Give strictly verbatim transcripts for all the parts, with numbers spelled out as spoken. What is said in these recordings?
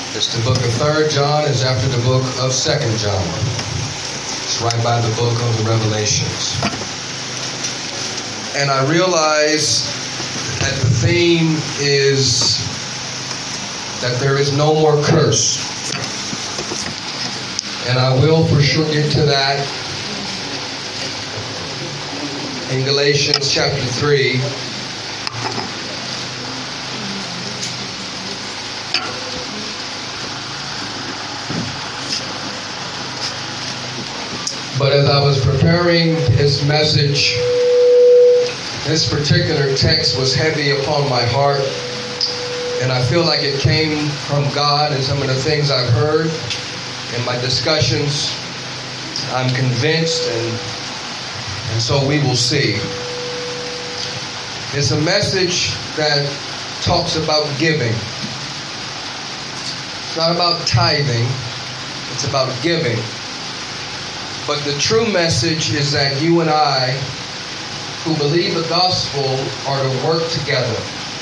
It's the book of Third John is after the book of Second John. It's right by the book of the Revelations. And I realize that the theme is that there is no more curse. And I will for sure get to that in Galatians chapter three. But as I was preparing this message, this particular text was heavy upon my heart. And I feel like it came from God and some of the things I've heard in my discussions. I'm convinced, and, and so we will see. It's a message that talks about giving. It's not about tithing. It's about giving. But the true message is that you and I, who believe the gospel, are to work together.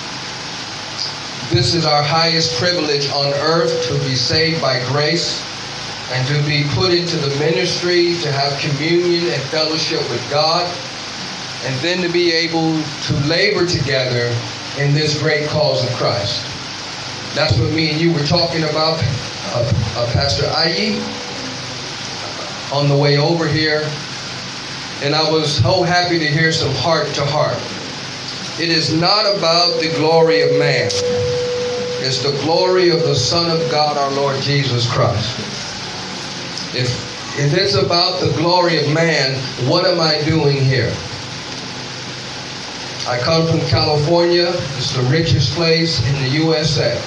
This is our highest privilege on earth, to be saved by grace and to be put into the ministry, to have communion and fellowship with God, and then to be able to labor together in this great cause of Christ. That's what me and you were talking about, uh, uh, Pastor Ayi, on the way over here, and I was so happy to hear some heart to heart. It is not about the glory of man. It's the glory of the Son of God, our Lord Jesus Christ. If, if it's about the glory of man, what am I doing here? I come from California. It's the richest place in the U S A.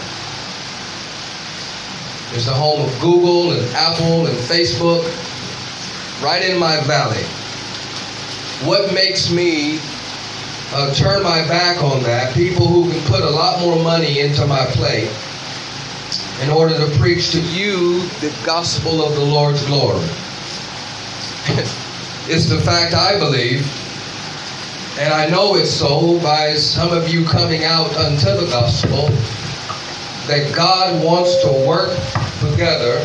It's the home of Google and Apple and Facebook. Right in my valley. What makes me uh, turn my back on that? People who can put a lot more money into my plate in order to preach to you the gospel of the Lord's glory. It's the fact I believe, and I know it's so by some of you coming out unto the gospel, that God wants to work together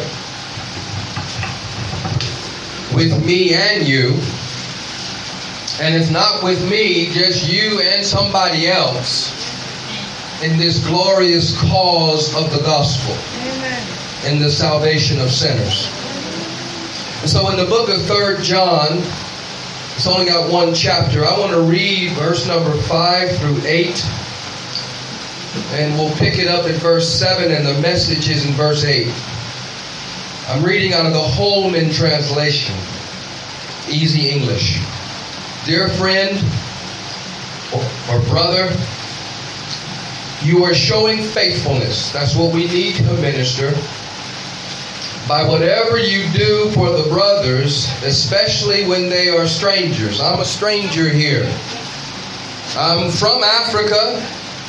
with me and you. And it's not with me, just you and somebody else in this glorious cause of the gospel. Amen. In the salvation of sinners. And so in the book of Third John, it's only got one chapter. I want to read verse number five through eight. And we'll pick it up at verse seven, and the message is in verse eight. I'm reading out of the Holman translation. Easy English. Dear friend or, or brother, you are showing faithfulness. That's what we need to minister. By whatever you do for the brothers, especially when they are strangers. I'm a stranger here. I'm from Africa.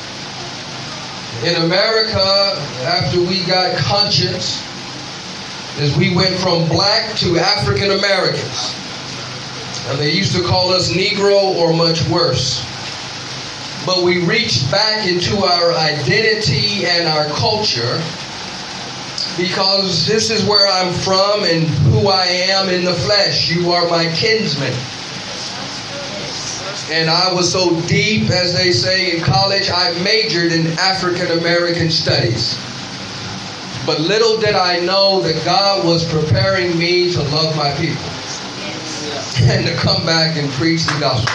In America, after we got conscience, as we went from black to African Americans. And they used to call us Negro or much worse. But we reached back into our identity and our culture because this is where I'm from and who I am in the flesh. You are my kinsman. And I was so deep, as they say in college, I majored in African American studies. But little did I know that God was preparing me to love my people and to come back and preach the gospel.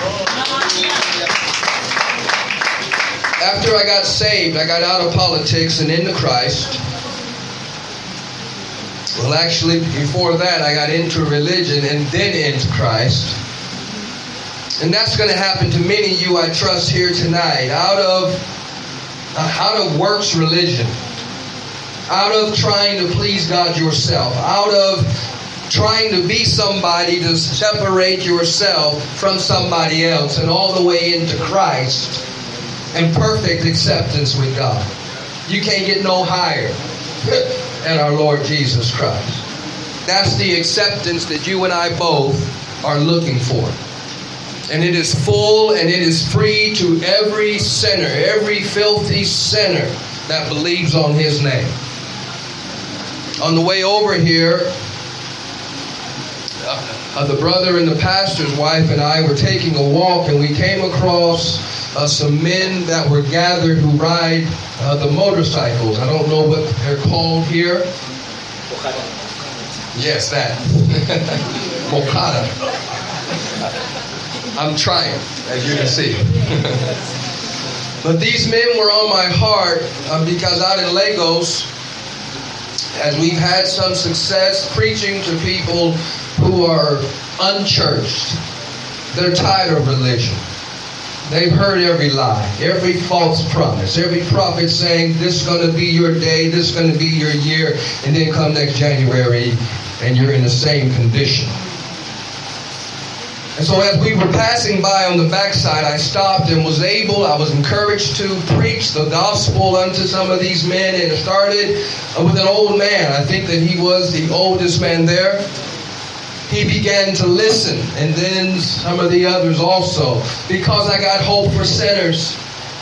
After I got saved, I got out of politics and into Christ. Well, actually, before that, I got into religion and then into Christ. And that's going to happen to many of you, I trust, here tonight. Out of, uh, out of works religion. Out of trying to please God yourself. Out of trying to be somebody to separate yourself from somebody else. And all the way into Christ. And perfect acceptance with God. You can't get no higher than our Lord Jesus Christ. That's the acceptance that you and I both are looking for. And it is full and it is free to every sinner, every filthy sinner that believes on His name. On the way over here, uh, the brother and the pastor's wife and I were taking a walk, and we came across uh, some men that were gathered who ride uh, the motorcycles. I don't know what they're called here. Yes, that. Mokata. I'm trying, as you can see. But these men were on my heart uh, because out in Lagos, as we've had some success preaching to people who are unchurched, they're tired of religion. They've heard every lie, every false promise, every prophet saying this is going to be your day, this is going to be your year, and then come next January and you're in the same condition. And so as we were passing by on the backside, I stopped and was able, I was encouraged to preach the gospel unto some of these men. And it started with an old man. I think that he was the oldest man there. He began to listen, and then some of the others also, because I got hope for sinners.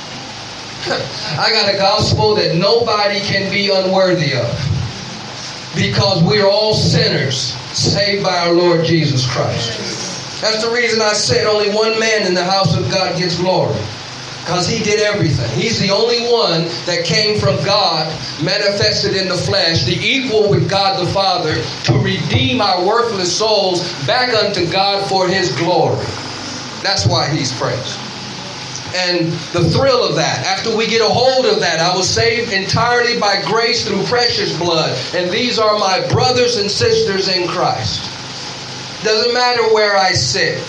I got a gospel that nobody can be unworthy of, because we're all sinners saved by our Lord Jesus Christ. That's the reason I said only one man in the house of God gets glory. Because he did everything. He's the only one that came from God, manifested in the flesh, the equal with God the Father, to redeem our worthless souls back unto God for his glory. That's why he's praised. And the thrill of that, after we get a hold of that, I was saved entirely by grace through precious blood. And these are my brothers and sisters in Christ. Doesn't matter where I sit.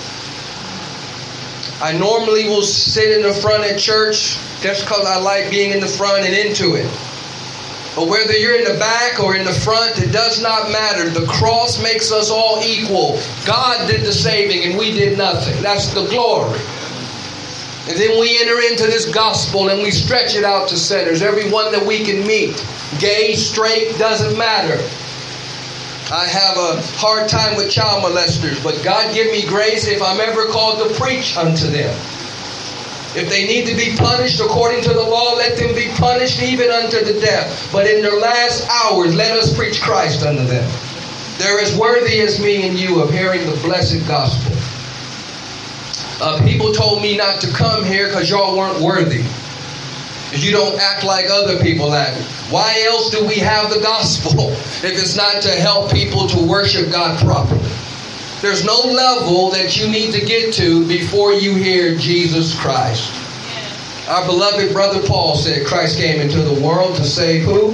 I normally will sit in the front at church just because I like being in the front and into it. But whether you're in the back or in the front, it does not matter. The cross makes us all equal. God did the saving and we did nothing. That's the glory. And then we enter into this gospel and we stretch it out to sinners. Everyone that we can meet. Gay, straight, doesn't matter. I have a hard time with child molesters, but God give me grace if I'm ever called to preach unto them. If they need to be punished according to the law, let them be punished even unto the death. But in their last hours, let us preach Christ unto them. They're as worthy as me and you of hearing the blessed gospel. Uh, people told me not to come here because y'all weren't worthy. You don't act like other people act. Why else do we have the gospel if it's not to help people to worship God properly? There's no level that you need to get to before you hear Jesus Christ. Our beloved brother Paul said Christ came into the world to save who?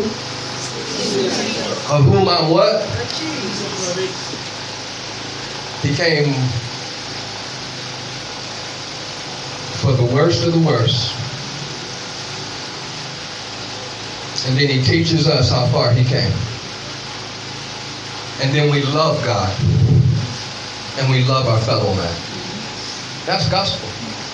Of whom I'm what? He came for the worst of the worst. And then he teaches us how far he came. And then we love God. And we love our fellow man. That's gospel.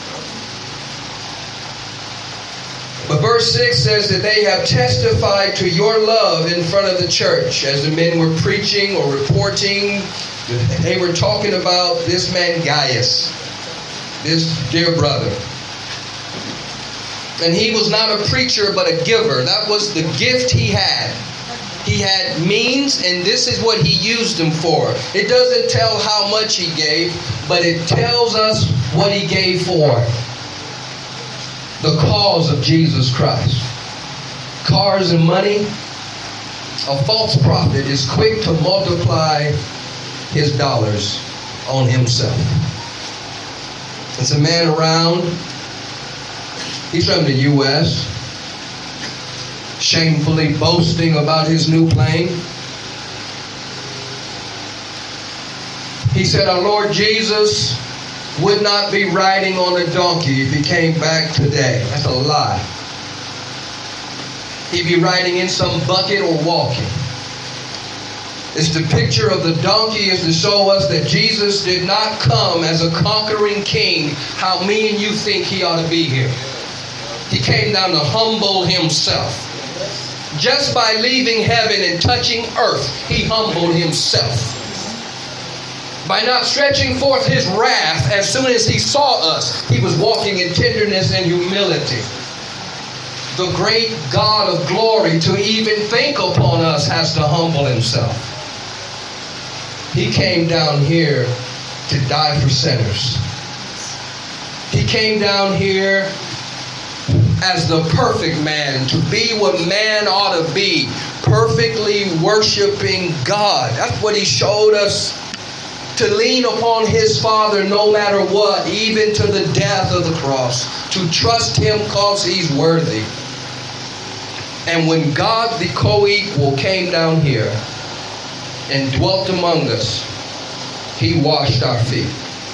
But verse six says that they have testified to your love in front of the church. As the men were preaching or reporting, they were talking about this man Gaius, this dear brother. And he was not a preacher, but a giver. That was the gift he had. He had means, and this is what he used them for. It doesn't tell how much he gave, but it tells us what he gave for. The cause of Jesus Christ. Cars and money. A false prophet is quick to multiply his dollars on himself. There's a man around. He's from the U S, shamefully boasting about his new plane. He said our Lord Jesus would not be riding on a donkey if he came back today. That's a lie. He'd be riding in some bucket or walking. It's the picture of the donkey is to show us that Jesus did not come as a conquering king, how me and you think he ought to be here. He came down to humble himself. Just by leaving heaven and touching earth, he humbled himself. By not stretching forth his wrath as soon as he saw us, he was walking in tenderness and humility. the great God of glory, to even think upon us has to humble himself. He came down here to die for sinners. He came down here as the perfect man, to be what man ought to be, perfectly worshiping God. That's what he showed us, to lean upon his Father no matter what, even to the death of the cross, to trust him because he's worthy. And when God the co-equal came down here and dwelt among us, he washed our feet.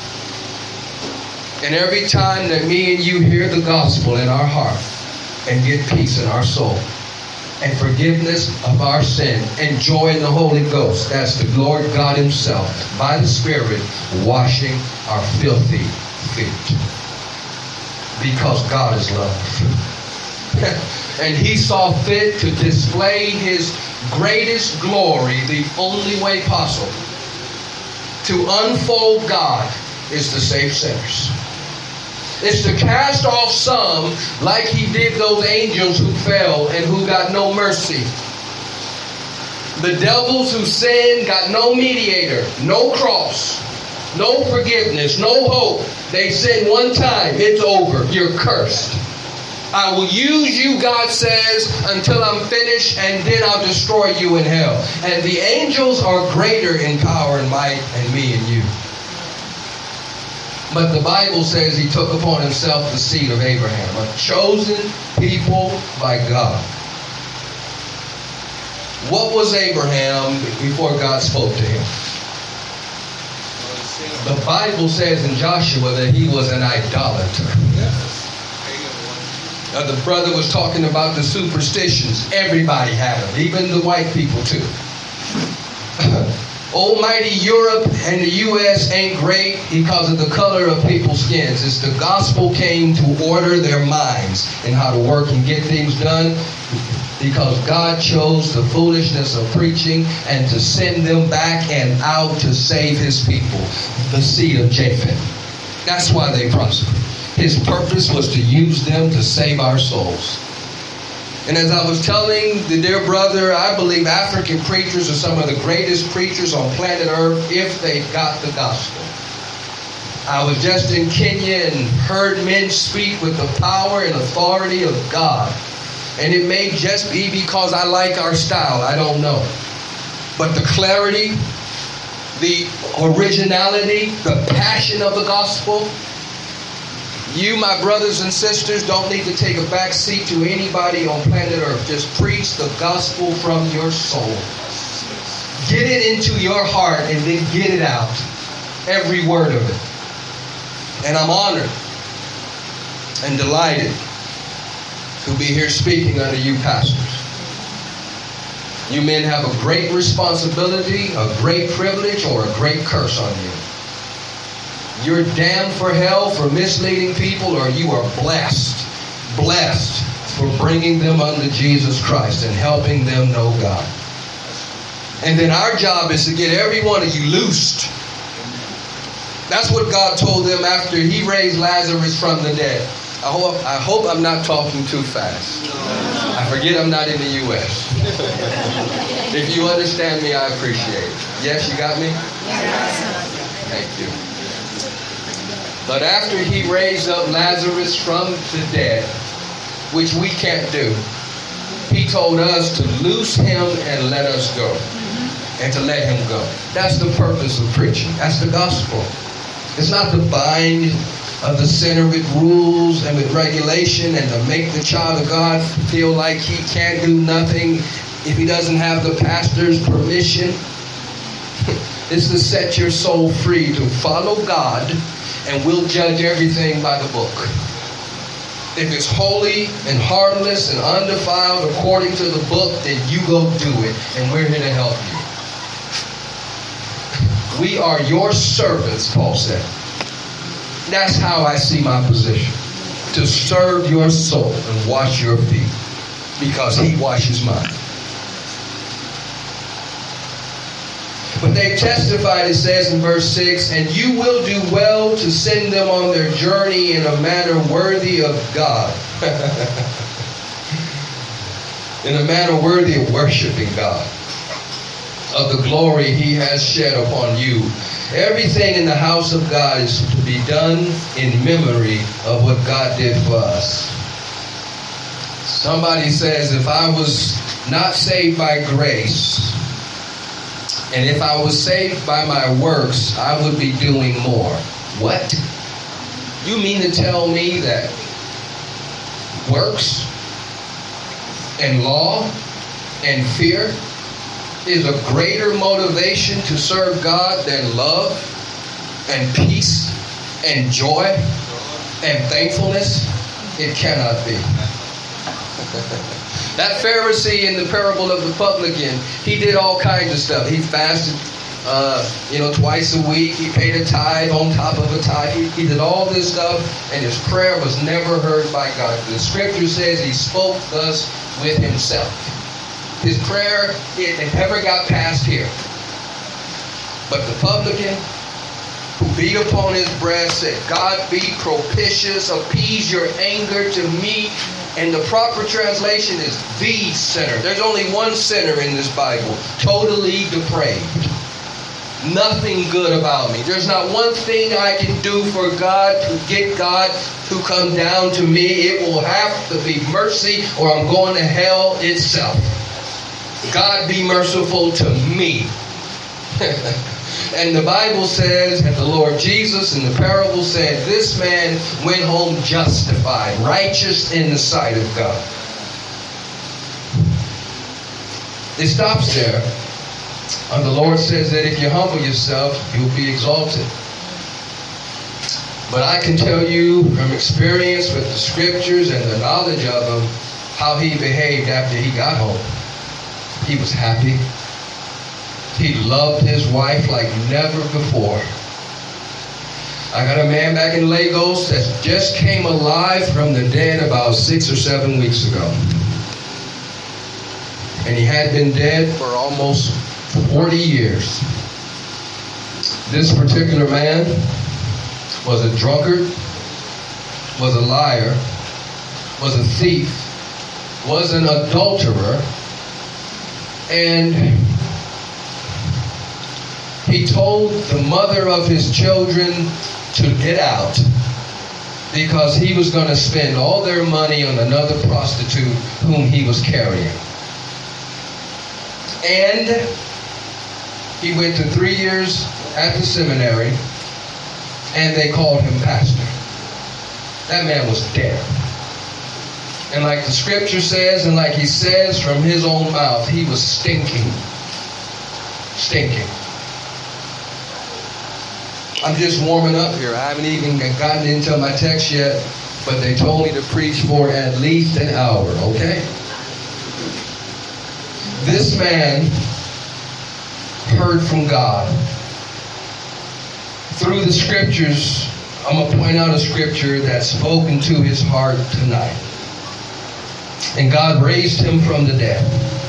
And every time that me and you hear the gospel in our heart and get peace in our soul and forgiveness of our sin and joy in the Holy Ghost, that's the Lord God himself by the Spirit washing our filthy feet. Because God is love. And he saw fit to display his greatest glory the only way possible. To unfold God is to save sinners. It's to cast off some like he did those angels who fell and who got no mercy. The devils who sinned got no mediator, no cross, no forgiveness, no hope. They sinned one time, it's over, you're cursed. I will use you, God says, until I'm finished, and then I'll destroy you in hell. And the angels are greater in power and might than me and you. But the Bible says he took upon himself the seed of Abraham, a chosen people by God. What was Abraham before God spoke to him? The Bible says in Joshua that he was an idolater. Uh, the brother was talking about the superstitions. Everybody had them, even the white people too. Almighty Europe and the U S ain't great because of the color of people's skins. It's the gospel came to order their minds and how to work and get things done, because God chose the foolishness of preaching and to send them back and out to save his people, the seed of Japheth. That's why they prospered. His purpose was to use them to save our souls. And as I was telling the dear brother, I believe African preachers are some of the greatest preachers on planet Earth if they've got the gospel. I was just in Kenya and heard men speak with the power and authority of God. And it may just be because I like our style, I don't know. But the clarity, the originality, the passion of the gospel, you, my brothers and sisters, don't need to take a back seat to anybody on planet Earth. Just preach the gospel from your soul. Get it into your heart and then get it out. Every word of it. And I'm honored and delighted to be here speaking unto you pastors. You men have a great responsibility, a great privilege, or a great curse on you. You're damned for hell for misleading people, or you are blessed, blessed for bringing them unto Jesus Christ and helping them know God. And then our job is to get every one of you loosed. That's what God told them after he raised Lazarus from the dead. I hope, I hope I'm not talking too fast. I forget I'm not in the U S If you understand me, I appreciate it. Yes, you got me? Thank you. But after he raised up Lazarus from the dead, which we can't do, he told us to loose him and let us go. And to let him go. That's the purpose of preaching. That's the gospel. It's not to bind of the sinner with rules and with regulation and to make the child of God feel like he can't do nothing if he doesn't have the pastor's permission. It's to set your soul free to follow God, and we'll judge everything by the book. If it's holy and harmless and undefiled according to the book, then you go do it, and we're here to help you. We are your servants, Paul said. That's how I see my position. To serve your soul and wash your feet, because he washes mine. But they testified, it says in verse six, and you will do well to send them on their journey in a manner worthy of God. in a manner worthy of worshiping God, of the glory he has shed upon you. Everything in the house of God is to be done in memory of what God did for us. Somebody says, if I was not saved by grace, and if I was saved by my works, I would be doing more. What? You mean to tell me that works and law and fear is a greater motivation to serve God than love and peace and joy and thankfulness? It cannot be. That Pharisee in the parable of the publican, he did all kinds of stuff. He fasted, uh, you know, twice a week. He paid a tithe on top of a tithe. He, he did all this stuff, and his prayer was never heard by God. The scripture says he spoke thus with himself. His prayer, it, it never got past here. But the publican, who beat upon his breast, said, God be propitious, appease your anger to me. And the proper translation is the sinner. There's only one sinner in this Bible, totally depraved. Nothing good about me. There's not one thing I can do for God to get God to come down to me. It will have to be mercy or I'm going to hell itself. God be merciful to me. And the Bible says, and the Lord Jesus in the parable said, this man went home justified, righteous in the sight of God. It stops there. And the Lord says that if you humble yourself, you'll be exalted. But I can tell you from experience with the scriptures and the knowledge of him, how he behaved after he got home. He was happy. He loved his wife like never before. I got a man back in Lagos that just came alive from the dead about six or seven weeks ago. And he had been dead for almost forty years. This particular man was a drunkard, was a liar, was a thief, was an adulterer, and he told the mother of his children to get out because he was going to spend all their money on another prostitute whom he was carrying. And he went to three years at the seminary, and they called him pastor. That man was dead. And like the scripture says, and like he says from his own mouth, he was stinking. Stinking. I'm just warming up here. I haven't even gotten into my text yet, but they told me to preach for at least an hour, okay? This man heard from God. Through the scriptures, I'm going to point out a scripture that's spoken to his heart tonight. And God raised him from the dead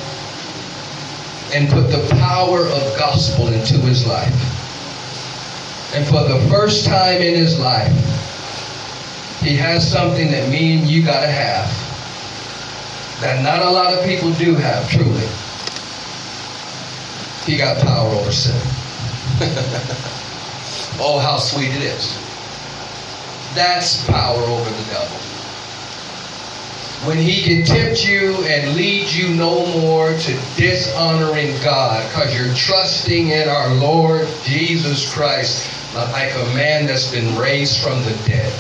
and put the power of gospel into his life. And for the first time in his life, he has something that me and you got to have. That not a lot of people do have, truly. He got power over sin. Oh, how sweet it is. That's power over the devil. When he can tempt you and lead you no more to dishonoring God because you're trusting in our Lord Jesus Christ like a man that's been raised from the dead.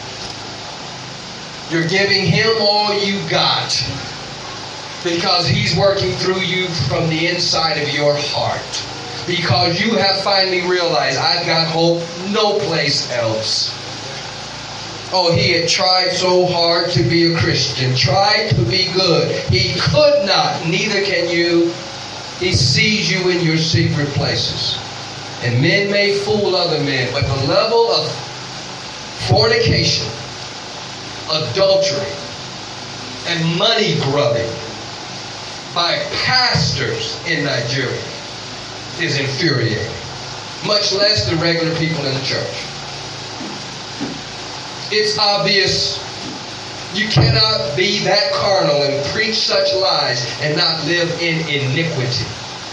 You're giving him all you got because he's working through you from the inside of your heart. Because you have finally realized, I've got hope no place else. Oh, he had tried so hard to be a Christian, tried to be good. He could not, neither can you. He sees you in your secret places. And men may fool other men, but the level of fornication, adultery, and money grubbing by pastors in Nigeria is infuriating. Much less the regular people in the church. It's obvious You cannot be that carnal and preach such lies and not live in iniquity.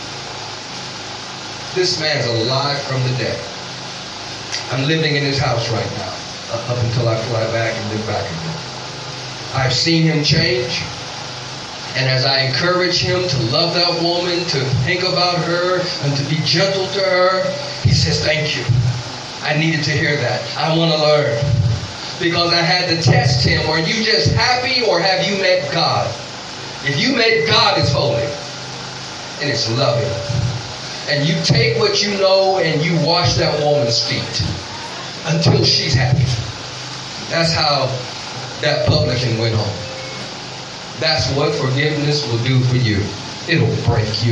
This man's alive from the dead. I'm living in his house right now, up until I fly back and live back again. I've seen him change. And as I encourage him to love that woman, to think about her, and to be gentle to her, he says, thank you. I needed to hear that. I want to learn. Because I had to test him. Are you just happy or have you met God? If you met God, it's holy. And it's loving. And you take what you know and you wash that woman's feet until she's happy. That's how that publican went home. That's what forgiveness will do for you. It'll break you.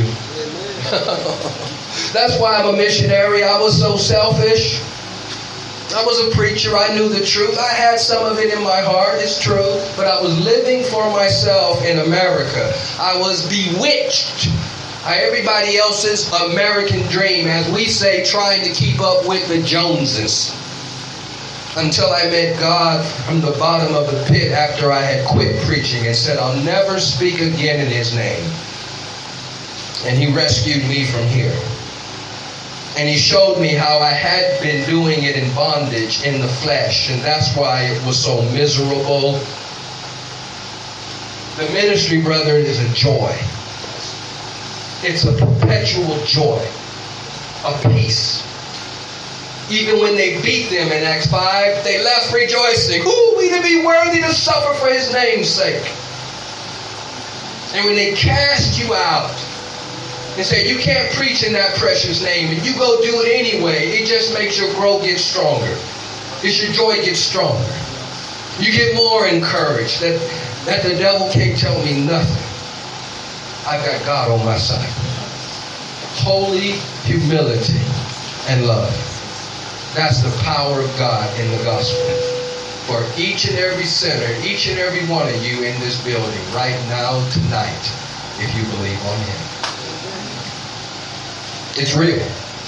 That's why I'm a missionary. I was so selfish. I was a preacher. I knew the truth. I had some of it in my heart. It's true. But I was living for myself in America. I was bewitched by everybody else's American dream, as we say, trying to keep up with the Joneses. Until I met God from the bottom of the pit after I had quit preaching and said, I'll never speak again in his name. And he rescued me from here. And he showed me how I had been doing it in bondage in the flesh. And that's why it was so miserable. The ministry, brethren, is a joy. It's a perpetual joy. A peace. Even when they beat them in Acts five, they left rejoicing. Who we to be worthy to suffer for his name's sake? And when they cast you out and say you can't preach in that precious name, and you go do it anyway, it just makes your growth get stronger. It's your joy gets stronger. You get more encouraged that, that the devil can't tell me nothing. I've got God on my side. Holy humility and love. That's the power of God in the gospel. For each and every sinner, each and every one of you in this building right now, tonight, if you believe on him. It's real.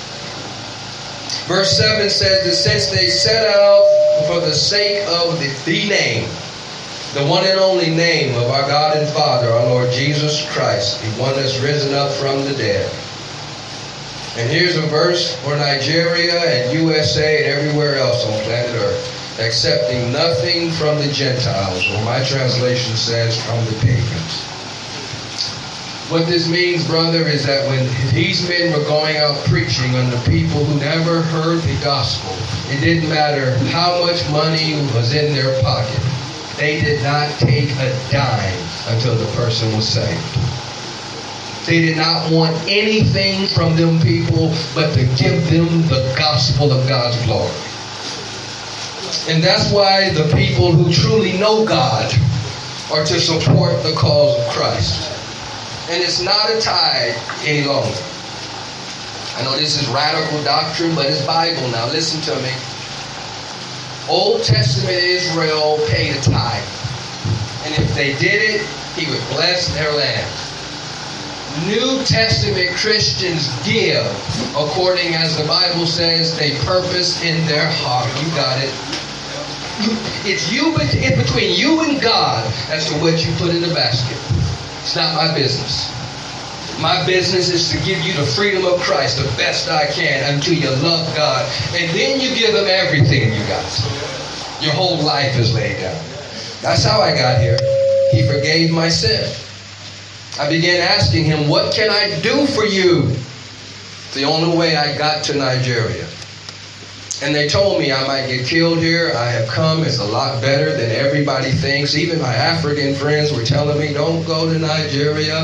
Verse seven says that since they set out for the sake of the, the name, the one and only name of our God and Father, our Lord Jesus Christ, the one that's risen up from the dead. And here's a verse for Nigeria and U S A and everywhere else on planet Earth. Accepting nothing from the Gentiles, or my translation says from the pagans. What this means, brother, is that when these men were going out preaching unto people who never heard the gospel, it didn't matter how much money was in their pocket. They did not take a dime until the person was saved. They did not want anything from them people but to give them the gospel of God's glory. And that's why the people who truly know God are to support the cause of Christ. And it's not a tithe any longer. I know this is radical doctrine, but it's Bible now. Listen to me. Old Testament Israel paid a tithe. And if they did it, he would bless their land. New Testament Christians give according as the Bible says they purpose in their heart. You got it. It's you, it's between you and God as to what you put in the basket. It's not my business. My business is to give you the freedom of Christ the best I can until you love God. And then you give him everything you got. Your whole life is laid down. That's how I got here. He forgave my sin. I began asking him, what can I do for you? It's the only way I got to Nigeria. And they told me I might get killed here. I have come. It's a lot better than everybody thinks. Even my African friends were telling me, don't go to Nigeria.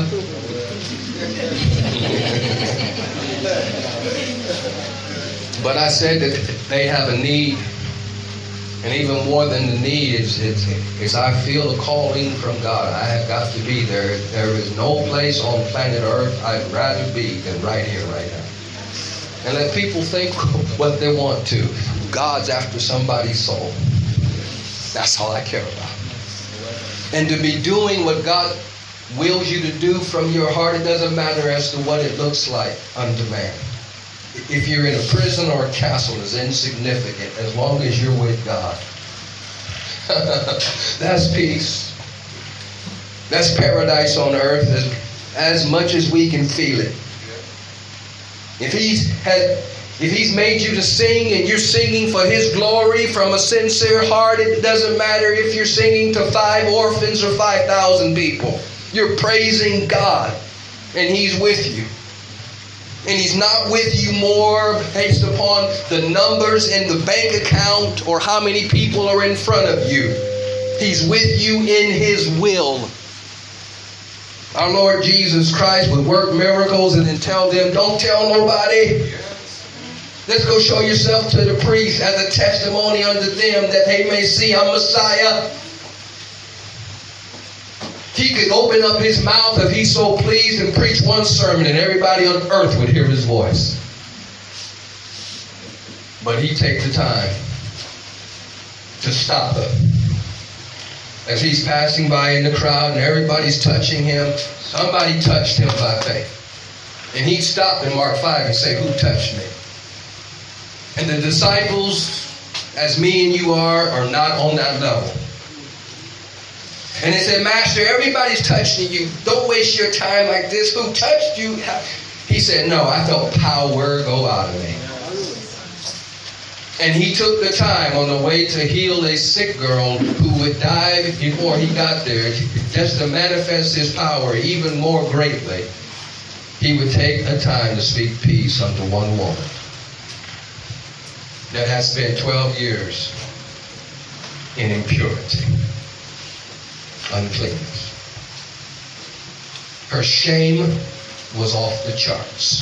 But I said that they have a need. And even more than the need is, is, is I feel a calling from God. I have got to be there. There is no place on planet Earth I'd rather be than right here, right now. And let people think what they want to. God's after somebody's soul. That's all I care about. And to be doing what God wills you to do from your heart, it doesn't matter as to what it looks like unto man. If you're in a prison or a castle, is insignificant as long as you're with God. That's peace. That's paradise on earth as, as much as we can feel it. If he's had, if he's made you to sing and you're singing for his glory from a sincere heart, it doesn't matter if you're singing to five orphans or five thousand people. You're praising God and he's with you. And he's not with you more based upon the numbers in the bank account or how many people are in front of you. He's with you in his will. Our Lord Jesus Christ would work miracles and then tell them, don't tell nobody. Let's go show yourself to the priest as a testimony unto them that they may see I'm Messiah. He could open up his mouth if he's so pleased and preach one sermon and everybody on earth would hear his voice. But he takes the time to stop it. As he's passing by in the crowd and everybody's touching him, somebody touched him by faith. And he'd stop in Mark five and say, who touched me? And the disciples, as me and you are, are not on that level. And they said, Master, everybody's touching you. Don't waste your time like this. Who touched you? He said, no, I felt power go out of me. And he took the time on the way to heal a sick girl who would die before he got there, just to manifest his power even more greatly. He would take the time to speak peace unto one woman that has spent twelve years in impurity. Uncleanness. Her shame was off the charts.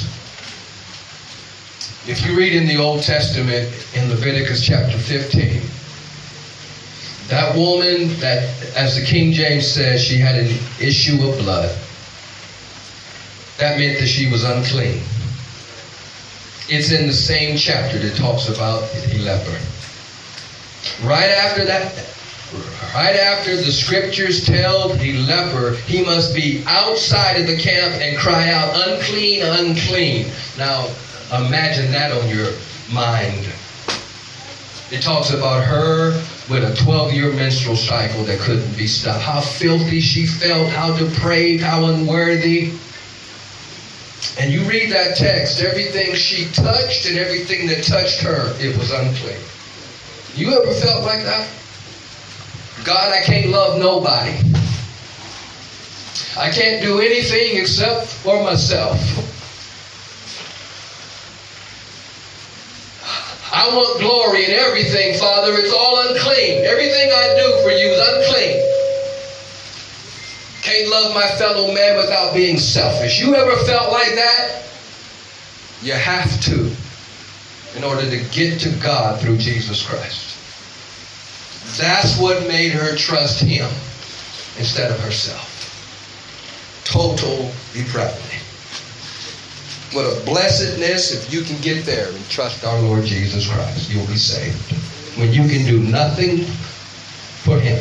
If you read in the Old Testament in Leviticus chapter fifteen, that woman that, as the King James says, she had an issue of blood. That meant that she was unclean. It's in the same chapter that talks about a leper. Right after that, Right after the scriptures tell the leper he must be outside of the camp and cry out, unclean, unclean. Now, imagine that on your mind. It talks about her with a twelve-year menstrual cycle that couldn't be stopped. How filthy she felt, how depraved, how unworthy. And you read that text, everything she touched and everything that touched her, it was unclean. You ever felt like that? God, I can't love nobody. I can't do anything except for myself. I want glory in everything, Father. It's all unclean. Everything I do for you is unclean. Can't love my fellow man without being selfish. You ever felt like that? You have to in order to get to God through Jesus Christ. That's what made her trust him instead of herself. Total depravity. What a blessedness if you can get there and trust our Lord Jesus Christ. You'll be saved. When you can do nothing for him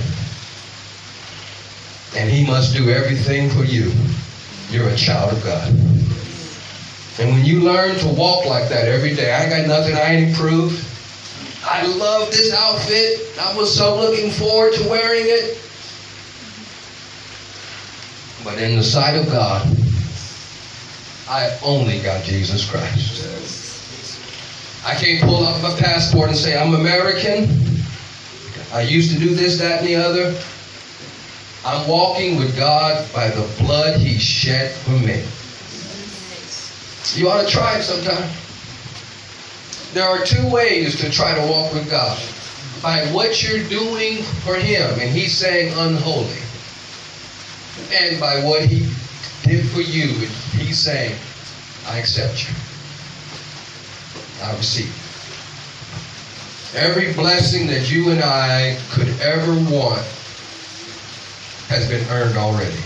and he must do everything for you, you're a child of God. And when you learn to walk like that every day, I got nothing I ain't improved. I love this outfit. I was so looking forward to wearing it. But in the sight of God, I only got Jesus Christ. I can't pull up my passport and say, I'm American. I used to do this, that, and the other. I'm walking with God by the blood he shed for me. You ought to try it sometime. There are two ways to try to walk with God. By what you're doing for him, and he's saying unholy. And by what he did for you, and he's saying, I accept you. I receive you. Every blessing that you and I could ever want has been earned already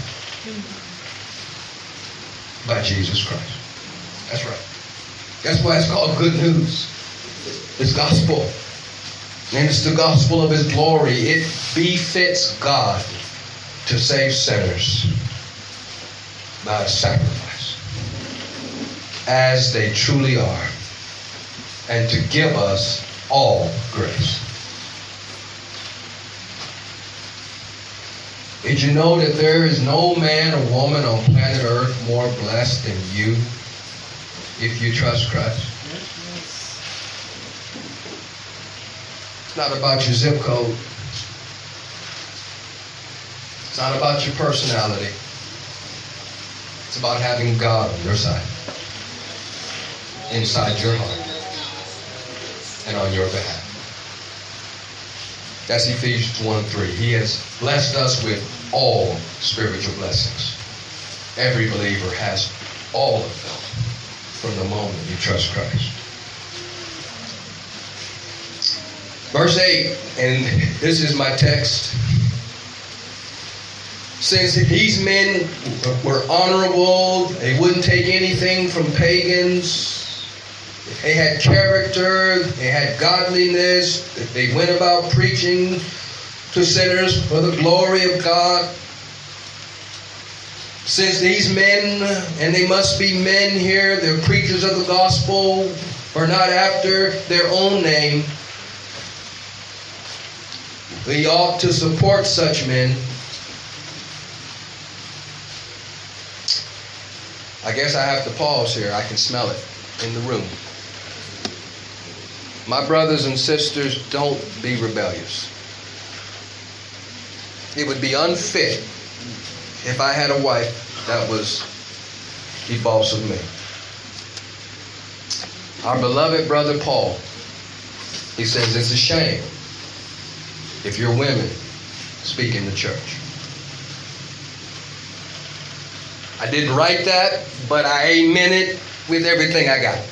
by Jesus Christ. That's right. That's why it's called good news. It's gospel. And it's the gospel of his glory. It befits God to save sinners by a sacrifice, as they truly are, and to give us all grace. Did you know that there is no man or woman on planet Earth more blessed than you if you trust Christ? It's not about your zip code. It's not about your personality. It's about having God on your side, inside your heart, and on your behalf. That's Ephesians one three. He has blessed us with all spiritual blessings. Every believer has all of them from the moment you trust Christ. Verse eight, and this is my text. Since these men were honorable, they wouldn't take anything from pagans. They had character, they had godliness, they went about preaching to sinners for the glory of God. Since these men, and they must be men here, they're preachers of the gospel, are not after their own name, we ought to support such men. I guess I have to pause here. I can smell it in the room. My brothers and sisters, don't be rebellious. It would be unfit if I had a wife that was the boss of me. Our beloved brother Paul, he says it's a shame if your women speak in the church. I didn't write that, but I amen it with everything I got.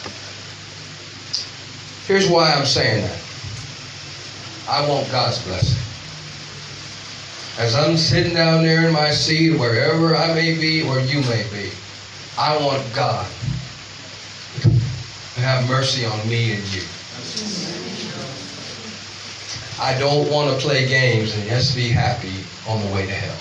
Here's why I'm saying that. I want God's blessing. As I'm sitting down there in my seat, wherever I may be or you may be, I want God to have mercy on me and you. I don't want to play games and just be happy on the way to hell.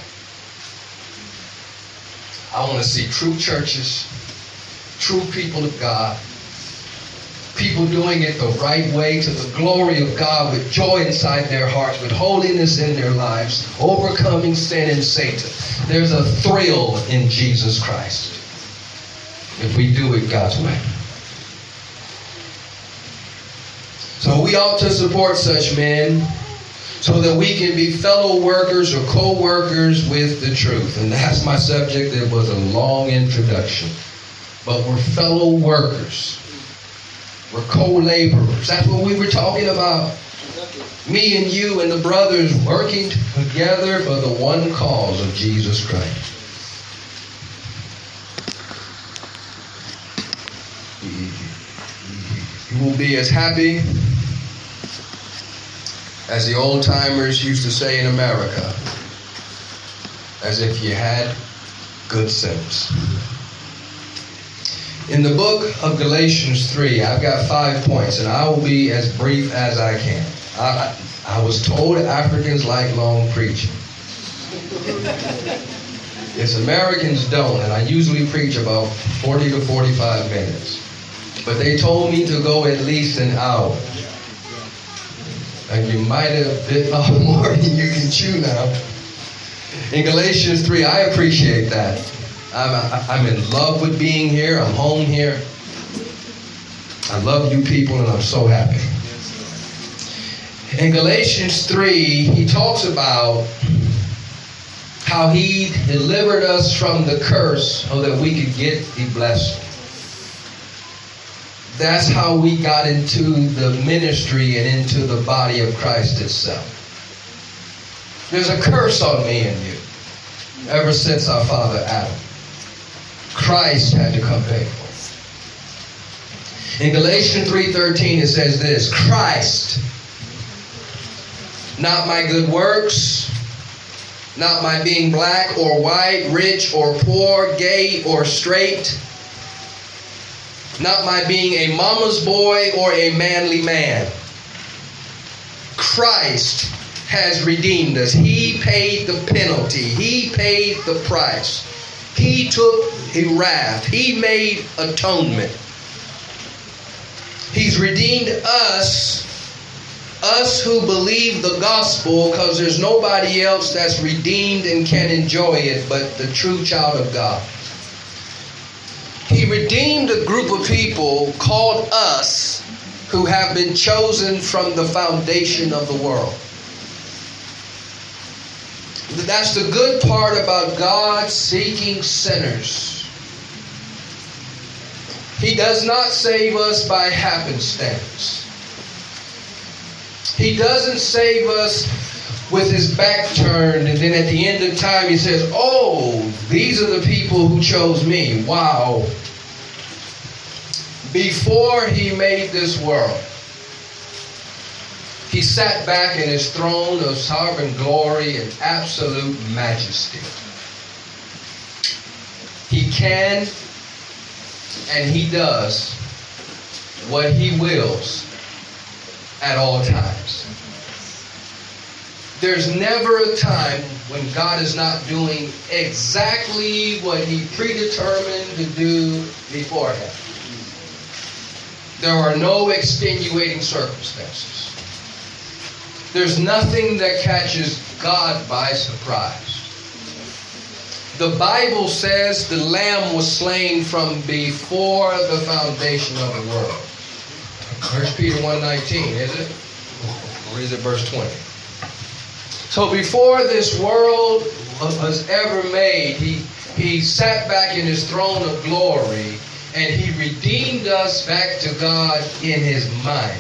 I want to see true churches, true people of God, people doing it the right way to the glory of God with joy inside their hearts, with holiness in their lives, overcoming sin and Satan. There's a thrill in Jesus Christ if we do it God's way. So we ought to support such men so that we can be fellow workers or co-workers with the truth. And that's my subject. It was a long introduction. But we're fellow workers. We're co-laborers. That's what we were talking about. Me and you and the brothers working together for the one cause of Jesus Christ. You will be as happy as the old timers used to say in America, as if you had good sense. In the book of Galatians three, I've got five points, and I will be as brief as I can. I, I was told Africans like long preaching. Yes, Americans don't, and I usually preach about forty to forty-five minutes. But they told me to go at least an hour. And you might have bit off more than you can chew now. In Galatians three, I appreciate that. I'm, I'm in love with being here. I'm home here. I love you people, and I'm so happy. In Galatians three, he talks about how he delivered us from the curse so that we could get the blessing. That's how we got into the ministry and into the body of Christ itself. There's a curse on me and you ever since our father Adam. Christ had to come pay for it. In Galatians three thirteen it says this, Christ, not my good works, not my being black or white, rich or poor, gay or straight, not my being a mama's boy or a manly man. Christ has redeemed us. He paid the penalty. He paid the price. He took a wrath. He made atonement. He's redeemed us Us who believe the gospel, because there's nobody else that's redeemed and can enjoy it but the true child of God. He redeemed a group of people called us who have been chosen from the foundation of the world. That's the good part about God seeking sinners. He does not save us by happenstance. He doesn't save us with his back turned and then at the end of time he says, oh, these are the people who chose me. Wow. Before he made this world, he sat back in his throne of sovereign glory and absolute majesty. He can and he does what he wills at all times. There's never a time when God is not doing exactly what he predetermined to do beforehand. There are no extenuating circumstances. There's nothing that catches God by surprise. The Bible says the Lamb was slain from before the foundation of the world. First Peter one nineteen, is it? Or is it verse twenty? So before this world was ever made, he, he sat back in his throne of glory and he redeemed us back to God in his mind.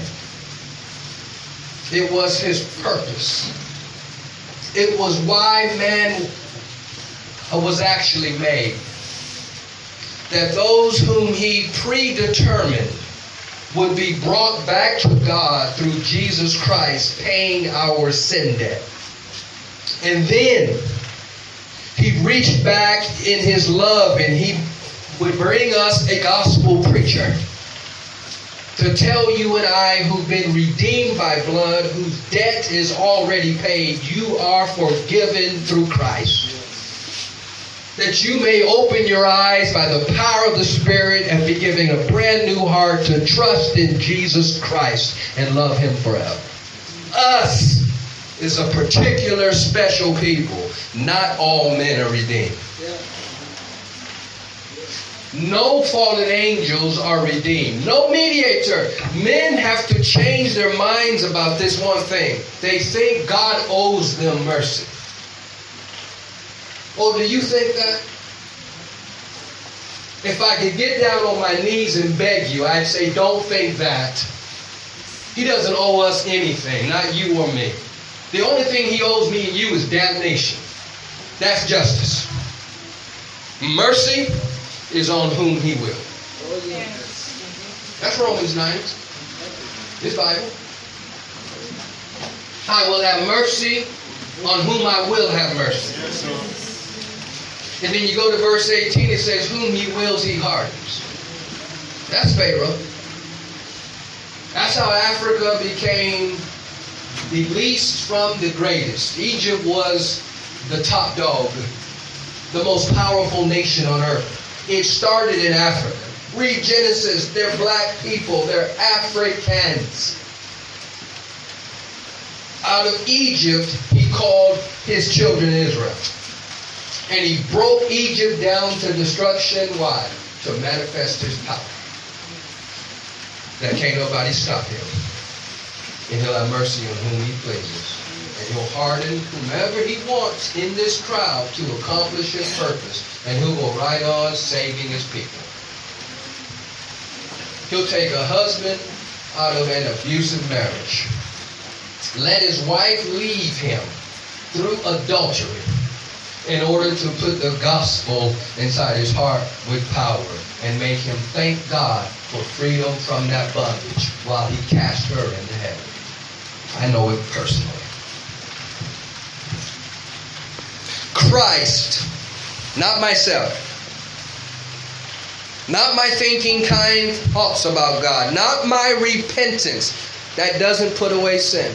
It was his purpose. It was why man was actually made. That those whom he predetermined would be brought back to God through Jesus Christ paying our sin debt. And then he reached back in his love and he would bring us a gospel preacher to tell you and I who've been redeemed by blood, whose debt is already paid, you are forgiven through Christ. That you may open your eyes by the power of the Spirit and be given a brand new heart to trust in Jesus Christ and love him forever. Us is a particular special people. Not all men are redeemed. No fallen angels are redeemed. No mediator. Men have to change their minds about this one thing. They think God owes them mercy. Oh, do you think that? If I could get down on my knees and beg you, I'd say, don't think that. He doesn't owe us anything, not you or me. The only thing he owes me and you is damnation. That's justice. Mercy is on whom he will. That's Romans nine. This Bible. I will have mercy on whom I will have mercy. And then you go to verse eighteen, it says, whom he wills he hardens. That's Pharaoh. That's how Africa became the least from the greatest. Egypt was the top dog, the most powerful nation on earth. It started in Africa. Read Genesis, they're black people, they're Africans. Out of Egypt, he called his children Israel. And he broke Egypt down to destruction. Why? To manifest his power. That can't nobody stop him. And he'll have mercy on whom he pleases. And he'll harden whomever he wants in this crowd to accomplish his purpose. And who will ride on saving his people. He'll take a husband out of an abusive marriage. Let his wife leave him through adultery in order to put the gospel inside his heart with power and make him thank God for freedom from that bondage while he cast her into heaven. I know it personally. Christ, not myself, not my thinking kind thoughts about God, not my repentance that doesn't put away sin.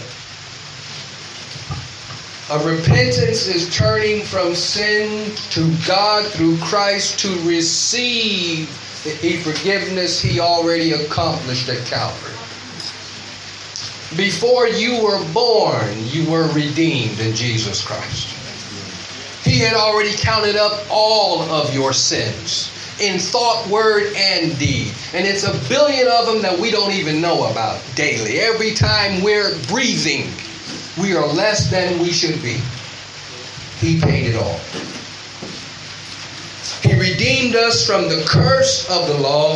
A repentance is turning from sin to God through Christ to receive the forgiveness he already accomplished at Calvary. Before you were born, you were redeemed in Jesus Christ. He had already counted up all of your sins in thought, word, and deed. And it's a billion of them that we don't even know about daily. Every time we're breathing, we are less than we should be. He paid it all. He redeemed us from the curse of the law.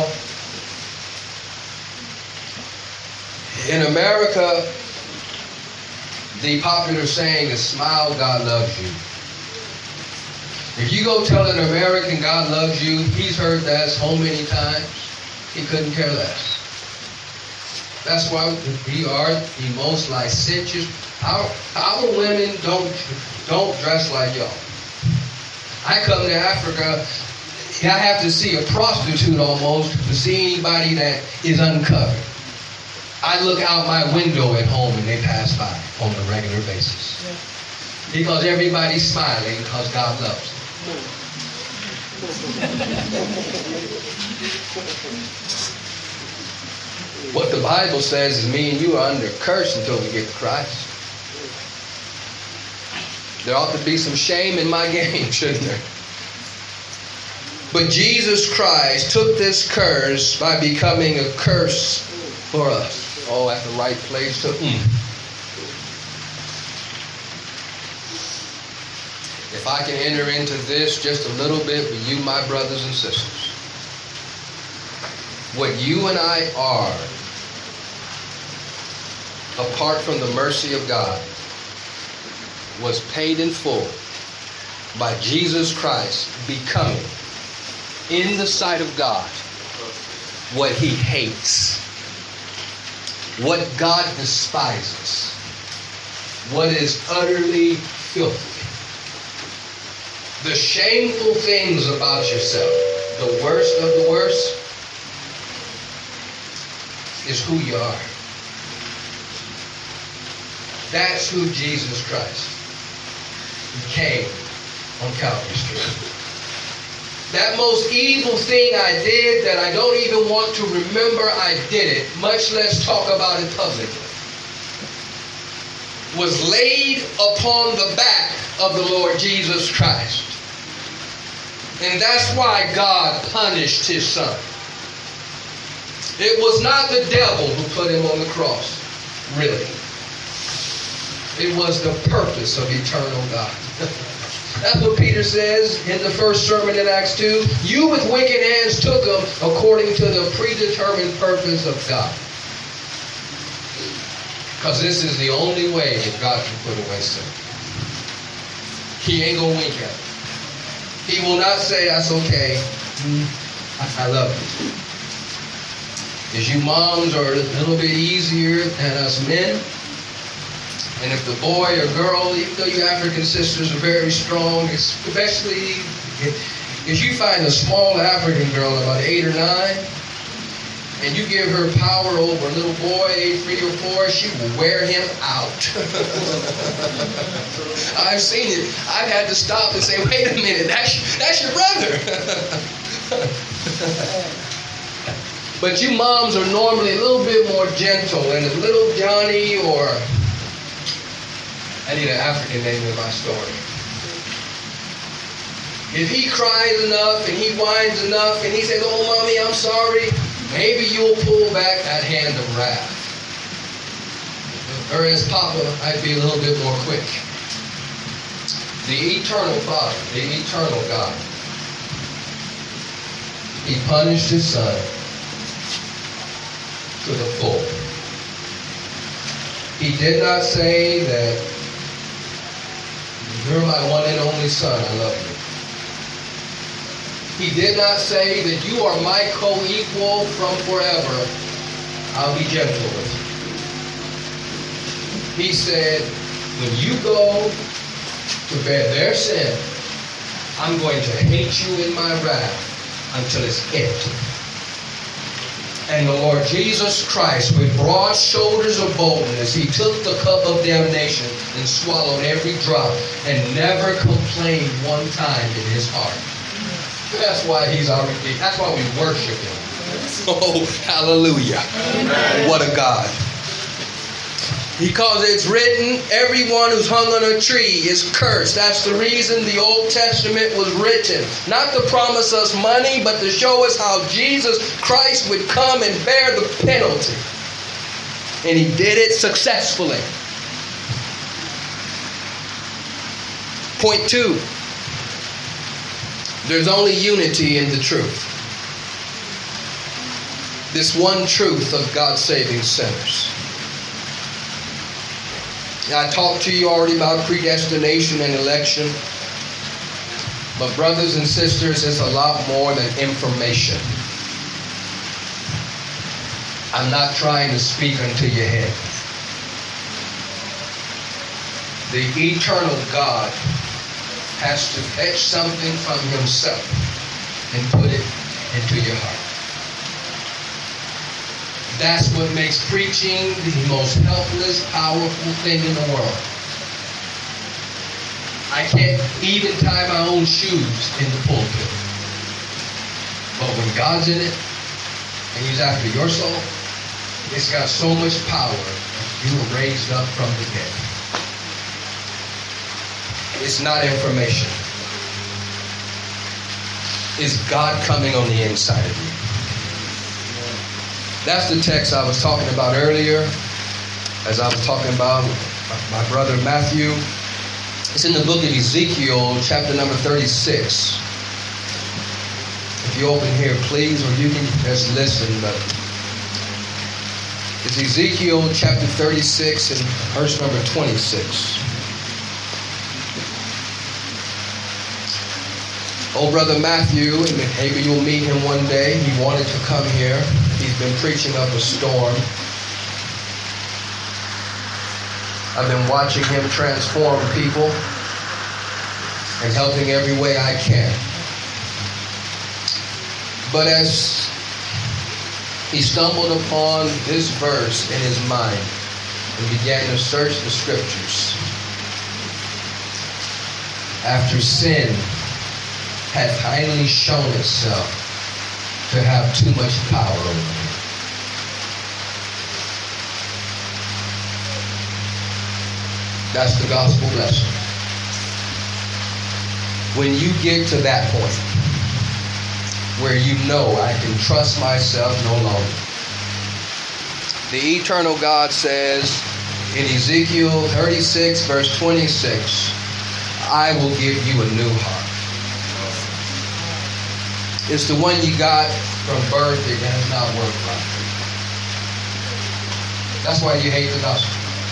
In America, the popular saying is, smile, God loves you. If you go tell an American God loves you, he's heard that so many times, he couldn't care less. That's why we are the most licentious. Our, our women don't, don't dress like y'all. I come to Africa, I have to see a prostitute almost to see anybody that is uncovered. I look out my window at home and they pass by on a regular basis. Because everybody's smiling because God loves them. What the Bible says is me and you are under curse until we get to Christ. There ought to be some shame in my game, shouldn't there? But Jesus Christ took this curse by becoming a curse for us. Oh, at the right place to... Mm. If I can enter into this just a little bit with you, my brothers and sisters. What you and I are, apart from the mercy of God, was paid in full by Jesus Christ becoming, in the sight of God, what he hates, what God despises, what is utterly filthy. The shameful things about yourself, the worst of the worst, is who you are. That's who Jesus Christ became on Calvary Street. That most evil thing I did that I don't even want to remember I did it, much less talk about it publicly, was laid upon the back of the Lord Jesus Christ. And that's why God punished his son. It was not the devil who put him on the cross, really. It was the purpose of eternal God. That's what Peter says in the first sermon in Acts two. You with wicked hands took them according to the predetermined purpose of God. Because this is the only way that God can put away sin. He ain't going to wink at it. He will not say, that's okay. I, I love you. Because you moms are a little bit easier than us men. And if the boy or girl, even though you African sisters are very strong, especially if you find a small African girl about eight or nine, and you give her power over a little boy, age three or four, she will wear him out. I've seen it. I've had to stop and say, wait a minute, that's, that's your brother. But you moms are normally a little bit more gentle, and if little Johnny, or I need an African name in my story. If he cries enough and he whines enough and he says, oh, mommy, I'm sorry, maybe you'll pull back that hand of wrath. Or as Papa, I'd be a little bit more quick. The eternal Father, the eternal God, he punished his son to the full. He did not say that you're my one and only son, I love you. He did not say that you are my co-equal from forever, I'll be gentle with you. He said, when you go to bear their sin, I'm going to hate you in my wrath until it's empty. And the Lord Jesus Christ, with broad shoulders of boldness, he took the cup of damnation and swallowed every drop and never complained one time in his heart. That's why he's our Redeemer. That's why we worship him. Oh, hallelujah. Amen. What a God. Because it's written, everyone who's hung on a tree is cursed. That's the reason the Old Testament was written. Not to promise us money, but to show us how Jesus Christ would come and bear the penalty. And he did it successfully. Point two. There's only unity in the truth. This one truth of God saving sinners. I talked to you already about predestination and election. But brothers and sisters, it's a lot more than information. I'm not trying to speak unto your head. The eternal God has to fetch something from himself and put it into your heart. That's what makes preaching the most helpless, powerful thing in the world. I can't even tie my own shoes in the pulpit. But when God's in it, and he's after your soul, it's got so much power. You were raised up from the dead. It's not information. It's God coming on the inside of you. That's the text I was talking about earlier, as I was talking about my brother Matthew. It's in the book of Ezekiel, chapter number thirty-six. If you open here, please, or you can just listen. But it's Ezekiel chapter thirty-six and verse number twenty-six. Old brother Matthew, and maybe you'll meet him one day. He wanted to come here. He's been preaching up a storm. I've been watching him transform people and helping every way I can. But as he stumbled upon this verse in his mind and began to search the scriptures, after sin had finally shown itself to have too much power over him. That's the gospel lesson. When you get to that point where you know I can trust myself no longer, the eternal God says in Ezekiel thirty-six verse twenty-six, I will give you a new heart. It's the one you got from birth that has not worked right. That's why you hate the gospel.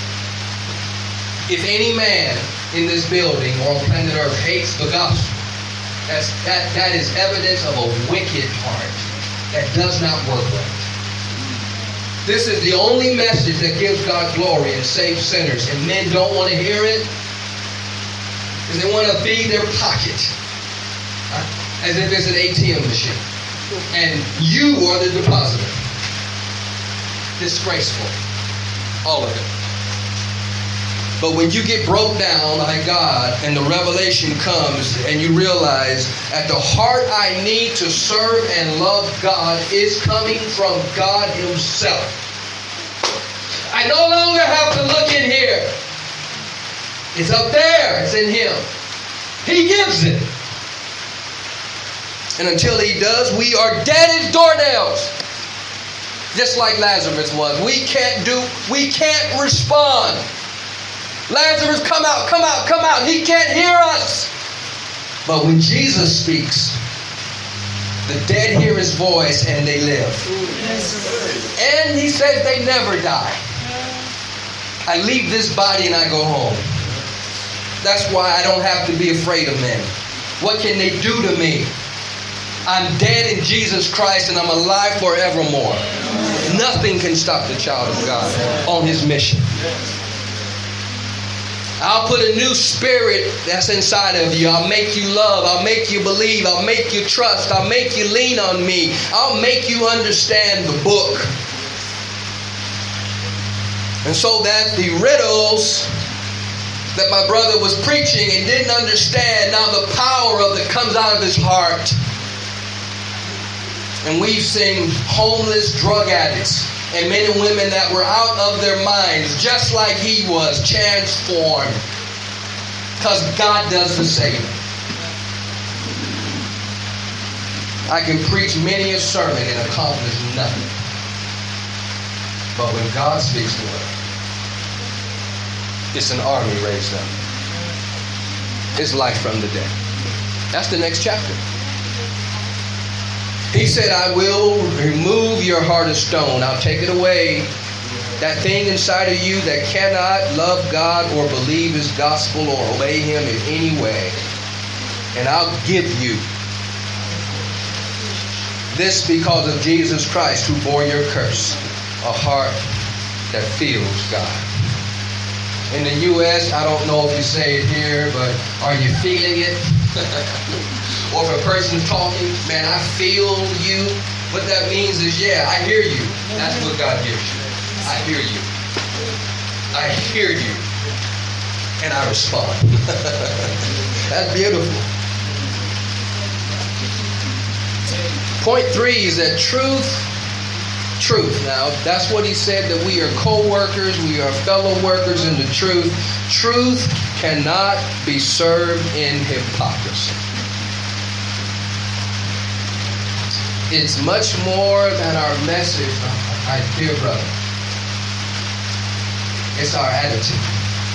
If any man in this building or on planet Earth hates the gospel, that's, that, that is evidence of a wicked heart that does not work right. This is the only message that gives God glory and saves sinners, and men don't want to hear it because they want to feed their pocket. As if it's an A T M machine. And you are the depositor. Disgraceful. All of it. But when you get broke down by God and the revelation comes and you realize at the heart I need to serve and love God is coming from God himself. I no longer have to look in here. It's up there. It's in him. He gives it. And until he does, we are dead as doornails. Just like Lazarus was. We can't do, we can't respond. Lazarus, come out, come out, come out. He can't hear us. But when Jesus speaks, the dead hear his voice and they live. And he says they never die. I leave this body and I go home. That's why I don't have to be afraid of men. What can they do to me? I'm dead in Jesus Christ and I'm alive forevermore. Nothing can stop the child of God on his mission. I'll put a new spirit that's inside of you. I'll make you love. I'll make you believe. I'll make you trust. I'll make you lean on me. I'll make you understand the book. And so that the riddles that my brother was preaching and didn't understand, now the power of it comes out of his heart. And we've seen homeless drug addicts and men and women that were out of their minds, just like he was, transformed. Because God does the same. I can preach many a sermon and accomplish nothing. But when God speaks the word, it's an army raised up. It's life from the dead. That's the next chapter. He said, I will remove your heart of stone. I'll take it away. That thing inside of you that cannot love God or believe his gospel or obey him in any way. And I'll give you this because of Jesus Christ who bore your curse. A heart that feels God. In the U S, I don't know if you say it here, but are you feeling it? Or if a person's talking, man, I feel you. What that means is, yeah, I hear you. That's what God gives you. I hear you. I hear you. And I respond. That's beautiful. Point three is that truth Truth. Now, that's what he said, that we are co-workers, we are fellow workers in the truth. Truth cannot be served in hypocrisy. It's much more than our message, my dear brother. It's our attitude.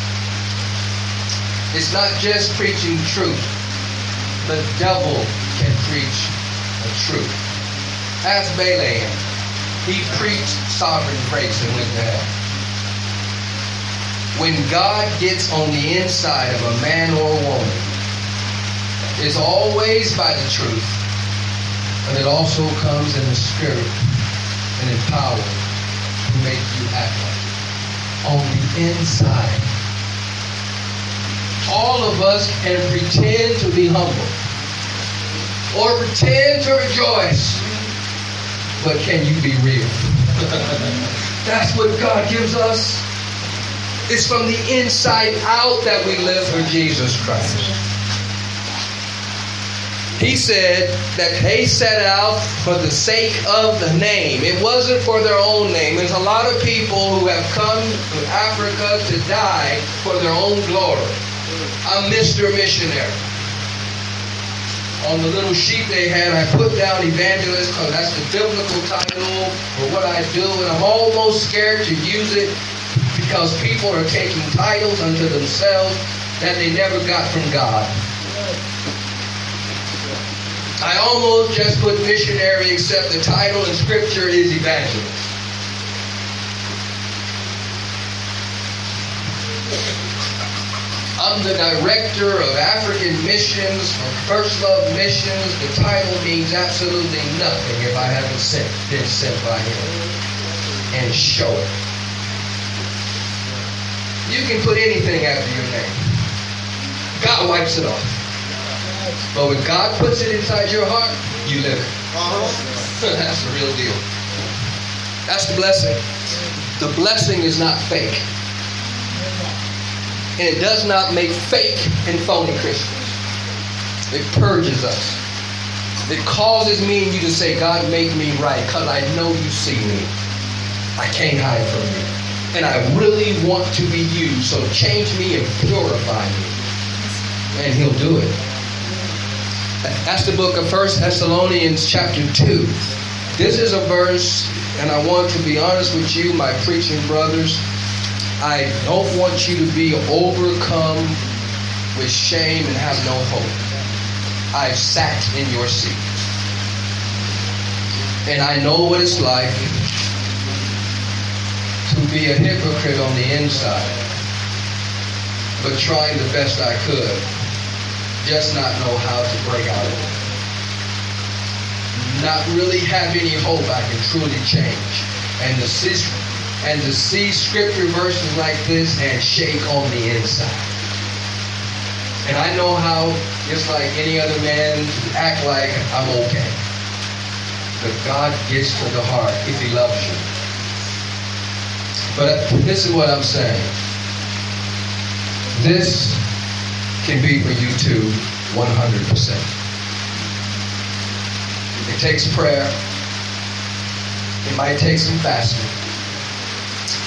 It's not just preaching truth. The devil can preach the truth. Ask Balaam. He preached sovereign grace and went to hell. When God gets on the inside of a man or a woman, it's always by the truth, but it also comes in the spirit and in power to make you act like it. On the inside. All of us can pretend to be humble or pretend to rejoice. But can you be real? That's what God gives us. It's from the inside out that we live for Jesus Christ. He said that they set out for the sake of the name. It wasn't for their own name. There's a lot of people who have come to Africa to die for their own glory. I'm Mister Missionary. On the little sheet they had, I put down evangelist because that's the biblical title for what I do, and I'm almost scared to use it because people are taking titles unto themselves that they never got from God. I almost just put missionary, except the title in Scripture is evangelist. I'm the director of African missions for First Love Missions. The title means absolutely nothing if I haven't sent, been sent by him. And show it. You can put anything after your name. God wipes it off. But when God puts it inside your heart, you live it. That's the real deal. That's the blessing. The blessing is not fake. And it does not make fake and phony Christians. It purges us. It causes me and you to say, God, make me right, because I know you see me. I can't hide from you. And I really want to be you, so change me and purify me. And he'll do it. That's the book of First Thessalonians chapter two. This is a verse, and I want to be honest with you, my preaching brothers. I don't want you to be overcome with shame and have no hope. I've sat in your seat. And I know what it's like to be a hypocrite on the inside, but trying the best I could, just not know how to break out of it. Not really have any hope I can truly change. And the system and to see scripture verses like this and shake on the inside. And I know how, just like any other man, to act like I'm okay. But God gets to the heart if he loves you. But this is what I'm saying. This can be for you too, one hundred percent. It takes prayer. It might take some fasting.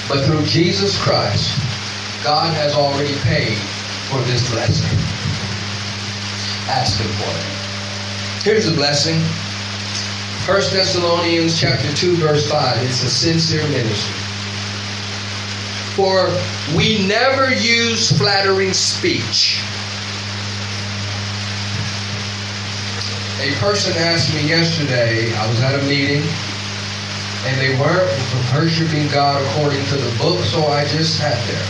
But through Jesus Christ, God has already paid for this blessing. Ask Him for it. Here's the blessing. First Thessalonians chapter two, verse five. It's a sincere ministry. For we never use flattering speech. A person asked me yesterday, I was at a meeting, and they weren't worshiping God according to the book, so I just sat there.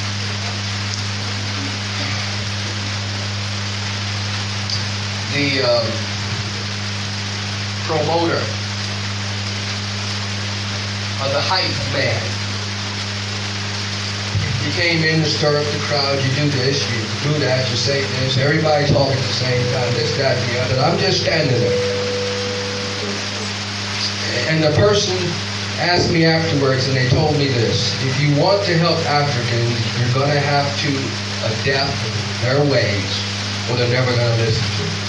The um, promoter, or the hype man, he came in to stir up the crowd. You do this, you do that, you say this. Everybody talking at the same time, this, that, and the other. I'm just standing there. And the person asked me afterwards, and they told me this: if you want to help Africans, you're going to have to adapt their ways, or they're never going to listen to you.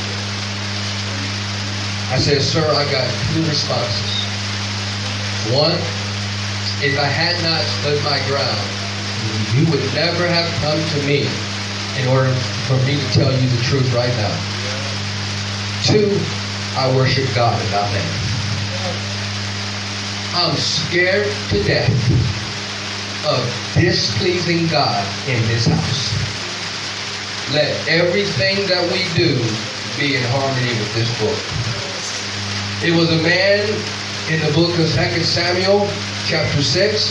I said, sir, I got two responses. One, if I had not stood my ground, you would never have come to me in order for me to tell you the truth right now. Two, I worship God and not man. I'm scared to death of displeasing God in this house. Let everything that we do be in harmony with this book. It was a man in the book of Second Samuel, chapter six.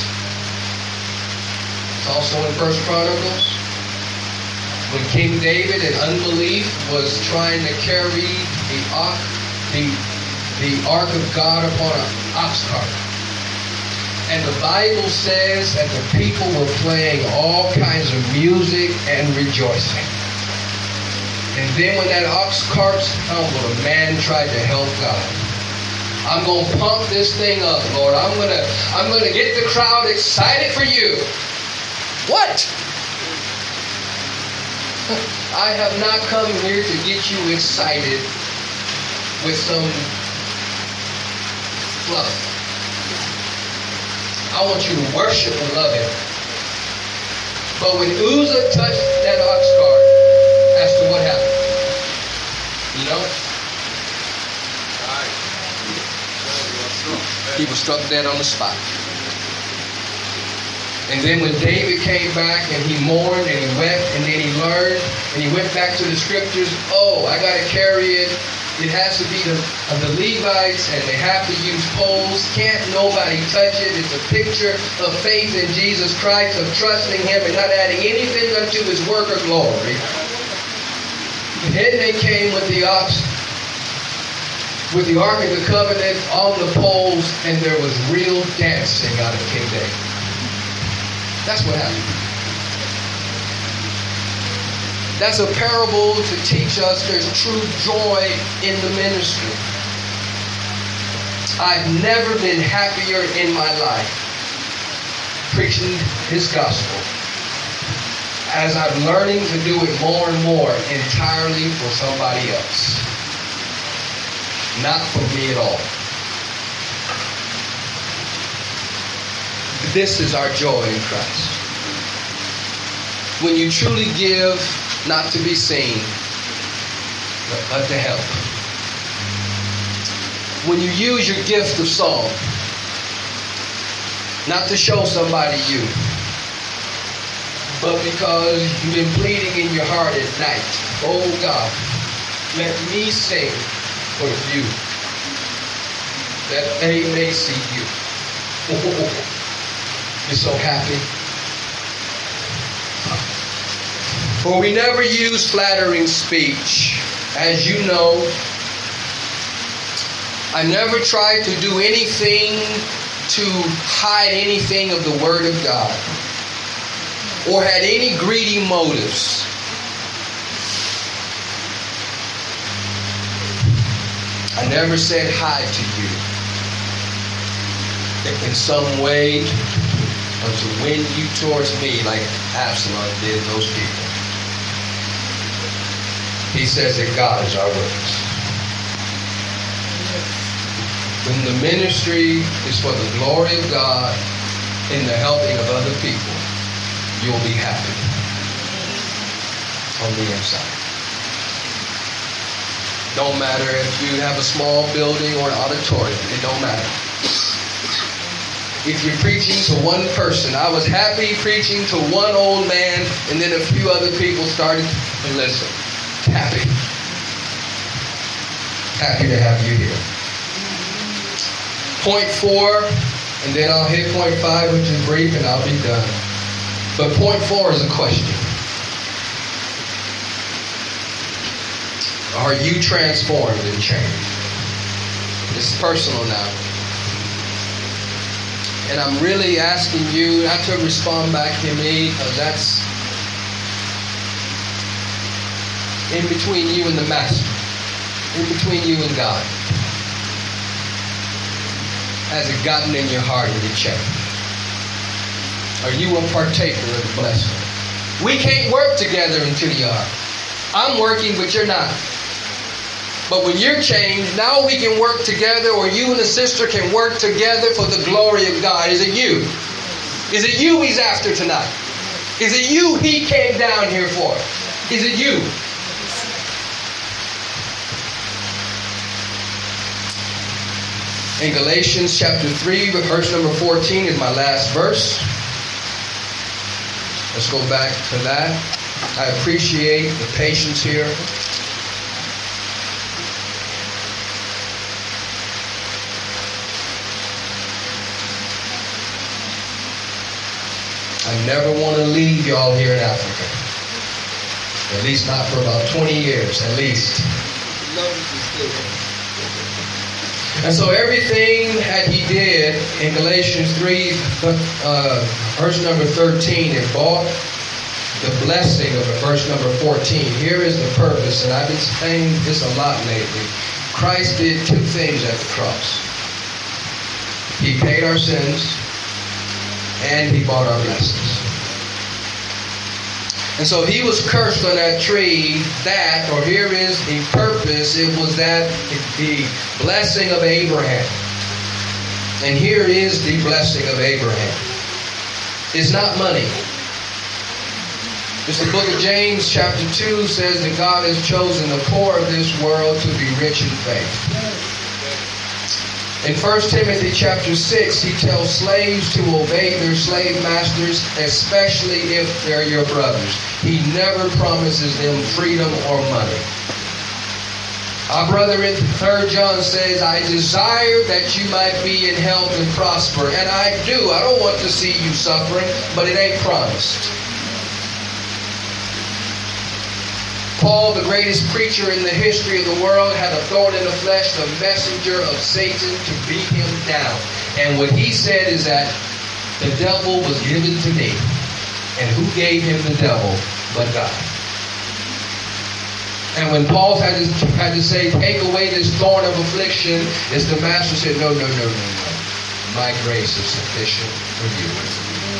It's also in First Chronicles. When King David, in unbelief, was trying to carry the ark, the, the ark of God upon an ox cart. And the Bible says that the people were playing all kinds of music and rejoicing. And then when that ox cart stumbled, a man tried to help God. I'm going to pump this thing up, Lord. I'm going to I'm going to get the crowd excited for you. What? I have not come here to get you excited with some fluff. I want you to worship and love Him. But when Uzzah touched that ox cart, as to what happened, you know? He was struck dead on the spot. And then when David came back and he mourned and he wept and then he learned and he went back to the scriptures, oh, I got to carry it. It has to be the, of the Levites and they have to use poles. Can't nobody touch it. It's a picture of faith in Jesus Christ, of trusting Him and not adding anything unto His work or glory. And then they came with the ox, with the Ark of the Covenant on the poles, and there was real dancing out of King David. That's what happened. That's a parable to teach us there's true joy in the ministry. I've never been happier in my life preaching His gospel, as I'm learning to do it more and more entirely for somebody else. Not for me at all. This is our joy in Christ. When you truly give, not to be seen, but to help. When you use your gift of song, not to show somebody you, but because you've been pleading in your heart at night, oh God, let me sing for you, that they may see you. Oh, you're so happy. For we never use flattering speech. As you know, I never tried to do anything to hide anything of the Word of God, or had any greedy motives. I never said hi to you in some way or to win you towards me like Absalom did those people. He says that God is our witness. When the ministry is for the glory of God in the helping of other people, you'll be happy on the inside. Don't matter if you have a small building or an auditorium. It don't matter. If you're preaching to one person, I was happy preaching to one old man, and then a few other people started to listen. Happy. Happy to have you here. Point four, and then I'll hit point five, which is brief, and I'll be done. But point four is a question. Are you transformed and changed? This is personal now. And I'm really asking you not to respond back to me, because that's in between you and the Master. In between you and God. Has it gotten in your heart and your check? Are you a partaker of the blessing? We can't work together until you are. I'm working, but you're not. But when you're changed, now we can work together, or you and a sister can work together for the glory of God. Is it you? Is it you he's after tonight? Is it you he came down here for? Is it you? In Galatians chapter three, verse number fourteen is my last verse. Let's go back to that. I appreciate the patience here. I never want to leave y'all here in Africa. At least not for about twenty years, at least. And so everything that he did in Galatians three, uh, verse number thirteen, it brought the blessing of verse number fourteen. Here is the purpose, and I've been saying this a lot lately. Christ did two things at the cross. He paid our sins, and he bought our blessings. And so he was cursed on that tree. That, or here is the purpose, it was that the blessing of Abraham. And here is the blessing of Abraham. It's not money. It's the book of James chapter two says that God has chosen the poor of this world to be rich in faith. In First Timothy chapter six, he tells slaves to obey their slave masters, especially if they're your brothers. He never promises them freedom or money. Our brother in Third John says, I desire that you might be in health and prosper. And I do. I don't want to see you suffering, but it ain't promised. Paul, the greatest preacher in the history of the world, had a thorn in the flesh, the messenger of Satan to beat him down. And what he said is that the devil was given to me. And who gave him the devil but God? And when Paul had to, had to say, take away this thorn of affliction, is the master said, no, no, no, no, no. My grace is sufficient for you.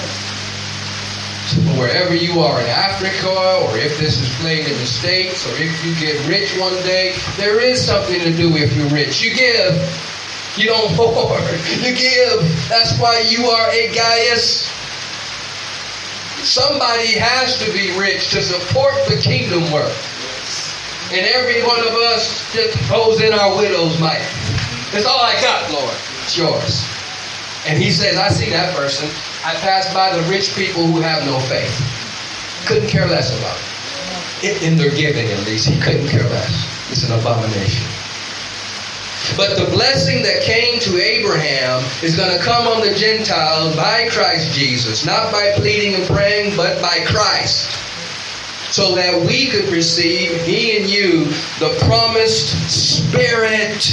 Wherever you are in Africa, or if this is played in the States, or if you get rich one day, there is something to do if you're rich. You give. You don't hoard. You give. That's why you are a Gaius. Somebody has to be rich to support the kingdom work. And every one of us just throws in our widow's mite. That's all I got, Lord. It's yours. And he says, I see that person. I pass by the rich people who have no faith. Couldn't care less about it. In their giving, at least. He couldn't care less. It's an abomination. But the blessing that came to Abraham is going to come on the Gentiles by Christ Jesus. Not by pleading and praying, but by Christ. So that we could receive, he and you, the promised Spirit.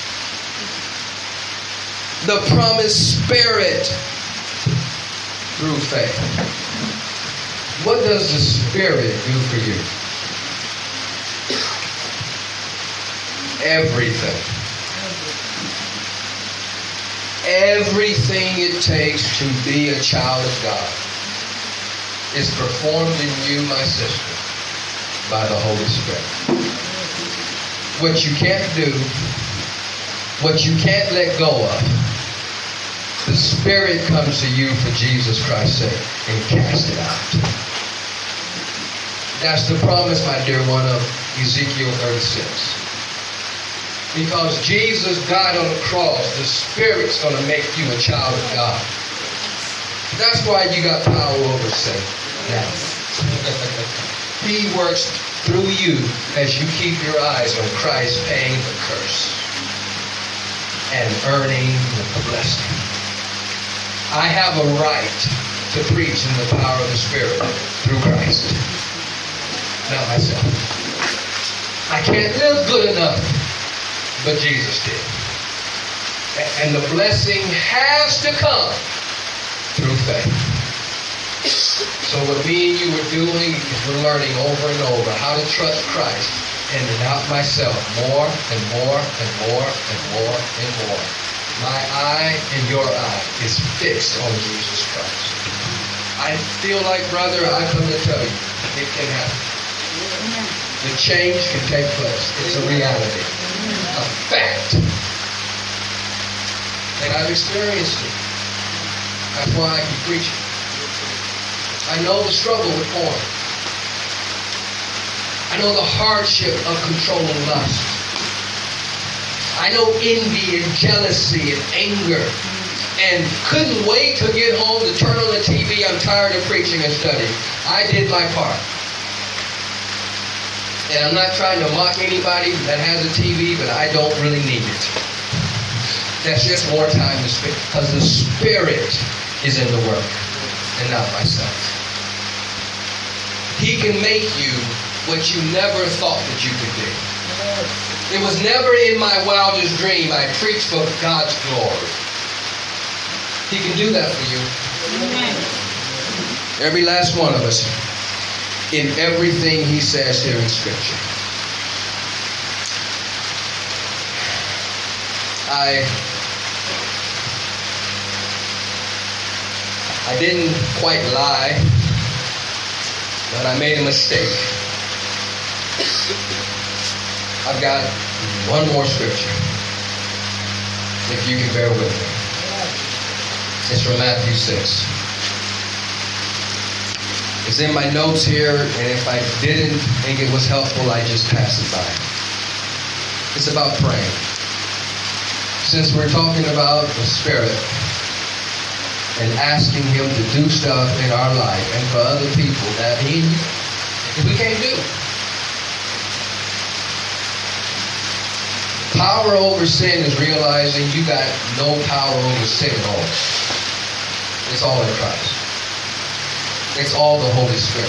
The promised Spirit through faith. What does the Spirit do for you? Everything. Everything it takes to be a child of God is performed in you, my sister, by the Holy Spirit. What you can't do, what you can't let go of, the spirit comes to you for Jesus Christ's sake, and cast it out. That's the promise, my dear one, of Ezekiel thirty-six. Because Jesus died on the cross, the Spirit's going to make you a child of God. That's why you got power over Satan. Now, he works through you as you keep your eyes on Christ paying the curse and earning the blessing. I have a right to preach in the power of the Spirit through Christ. Not myself. I can't live good enough, but Jesus did. And the blessing has to come through faith. So what me and you are doing is we're learning over and over how to trust Christ and not myself more and more and more and more and more. My eye and your eye is fixed on Jesus Christ. I feel like, brother, I come to tell you, it can happen. The change can take place. It's a reality. A fact. And I've experienced it. That's why I can preach it. I know the struggle with porn. I know the hardship of controlling lust. I know envy and jealousy and anger. And couldn't wait to get home to turn on the T V. I'm tired of preaching and studying. I did my part. And I'm not trying to mock anybody that has a T V, but I don't really need it. That's just more time to spend. Because the Spirit is in the work and not myself. He can make you what you never thought that you could be. It was never in my wildest dream I preached for God's glory. He can do that for you. Every last one of us. In everything he says here in Scripture. I I didn't quite lie, but I made a mistake. I've got one more scripture, if you can bear with me. It's from Matthew six. It's in my notes here, and if I didn't think it was helpful, I just pass it by. It's about praying. Since we're talking about the Spirit and asking Him to do stuff in our life and for other people that He we can't do. Power over sin is realizing you got no power over sin at all. It's all in Christ. It's all the Holy Spirit.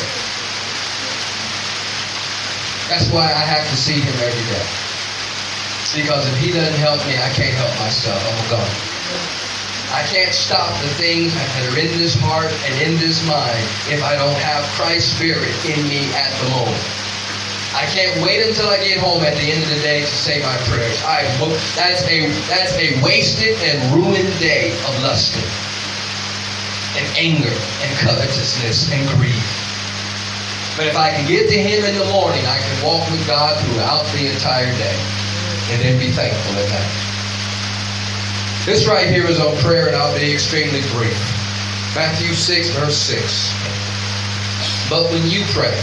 That's why I have to see Him every day. Because if He doesn't help me, I can't help myself. I'm a God. I can't stop the things that are in this heart and in this mind if I don't have Christ's Spirit in me at the moment. I can't wait until I get home at the end of the day to say my prayers. I that's a that's a wasted and ruined day of lusting and anger and covetousness and greed. But if I can get to Him in the morning, I can walk with God throughout the entire day and then be thankful in that. This right here is on prayer, and I'll be extremely brief. Matthew six, verse six. But when you pray,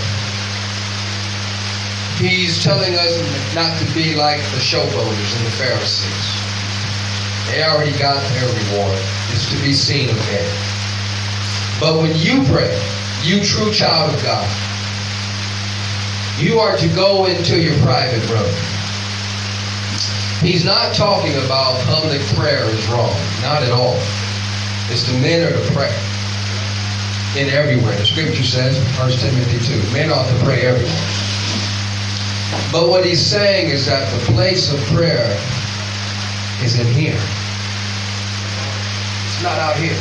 He's telling us not to be like the showboaters and the Pharisees. They already got their reward. It's to be seen of men. But when you pray, you true child of God, you are to go into your private room. He's not talking about public prayer is wrong. Not at all. It's the men are to pray. In everywhere. The scripture says, First Timothy two, men ought to pray everywhere. But what he's saying is that the place of prayer is in here. It's not out here.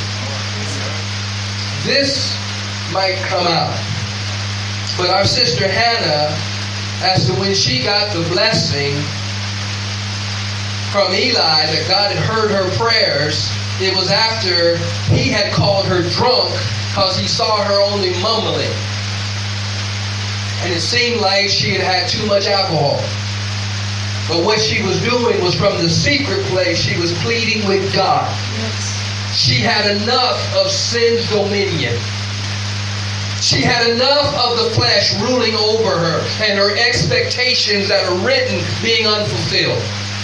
This might come out. But our sister Hannah, as to when she got the blessing from Eli that God had heard her prayers, it was after he had called her drunk because he saw her only mumbling. And it seemed like she had had too much alcohol. But what she was doing was from the secret place, she was pleading with God. Yes. She had enough of sin's dominion. She had enough of the flesh ruling over her and her expectations that are written being unfulfilled.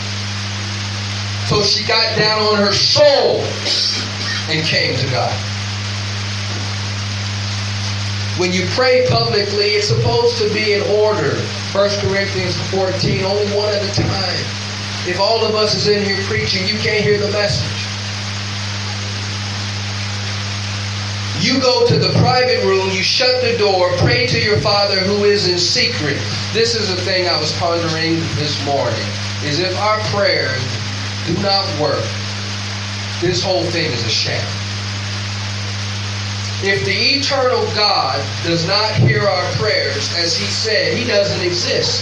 So she got down on her soul and came to God. When you pray publicly, it's supposed to be in order. First Corinthians fourteen, only one at a time. If all of us is in here preaching, you can't hear the message. You go to the private room, you shut the door, pray to your Father who is in secret. This is the thing I was pondering this morning, is if our prayers do not work, this whole thing is a sham. If the eternal God does not hear our prayers, as He said, He doesn't exist.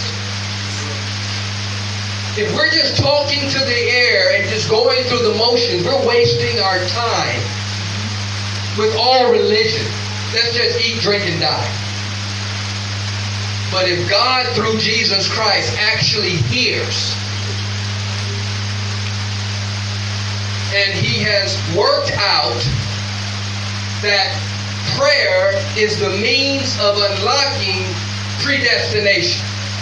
If we're just talking to the air and just going through the motions, we're wasting our time with all religion. Let's just eat, drink, and die. But if God, through Jesus Christ, actually hears, and He has worked out that prayer is the means of unlocking predestination.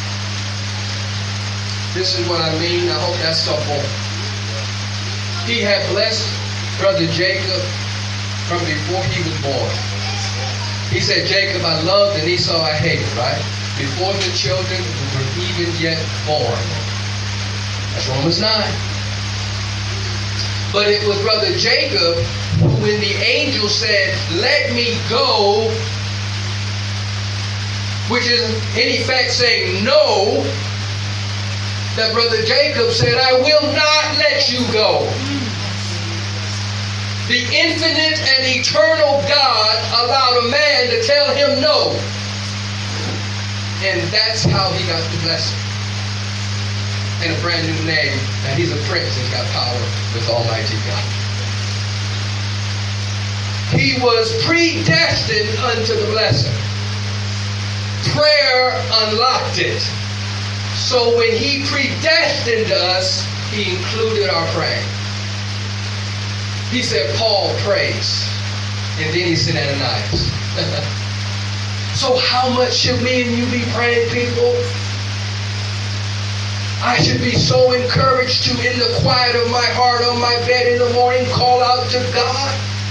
This is what I mean. I hope that's simple. He had blessed Brother Jacob from before he was born. He said, Jacob I loved and Esau I hated, right? Before the children were even yet born. That's Romans nine. But it was Brother Jacob who, when the angel said, let me go, which is in effect saying no, that Brother Jacob said, I will not let you go. The infinite and eternal God allowed a man to tell him no. And that's how he got the blessing. And a brand new name. And he's a prince. He's got power with Almighty God. He was predestined unto the blessing. Prayer unlocked it. So when He predestined us, He included our praying. He said, Paul prays. And then he said, Ananias. So how much should me and you be praying, people? I should be so encouraged to, in the quiet of my heart on my bed in the morning, call out to God.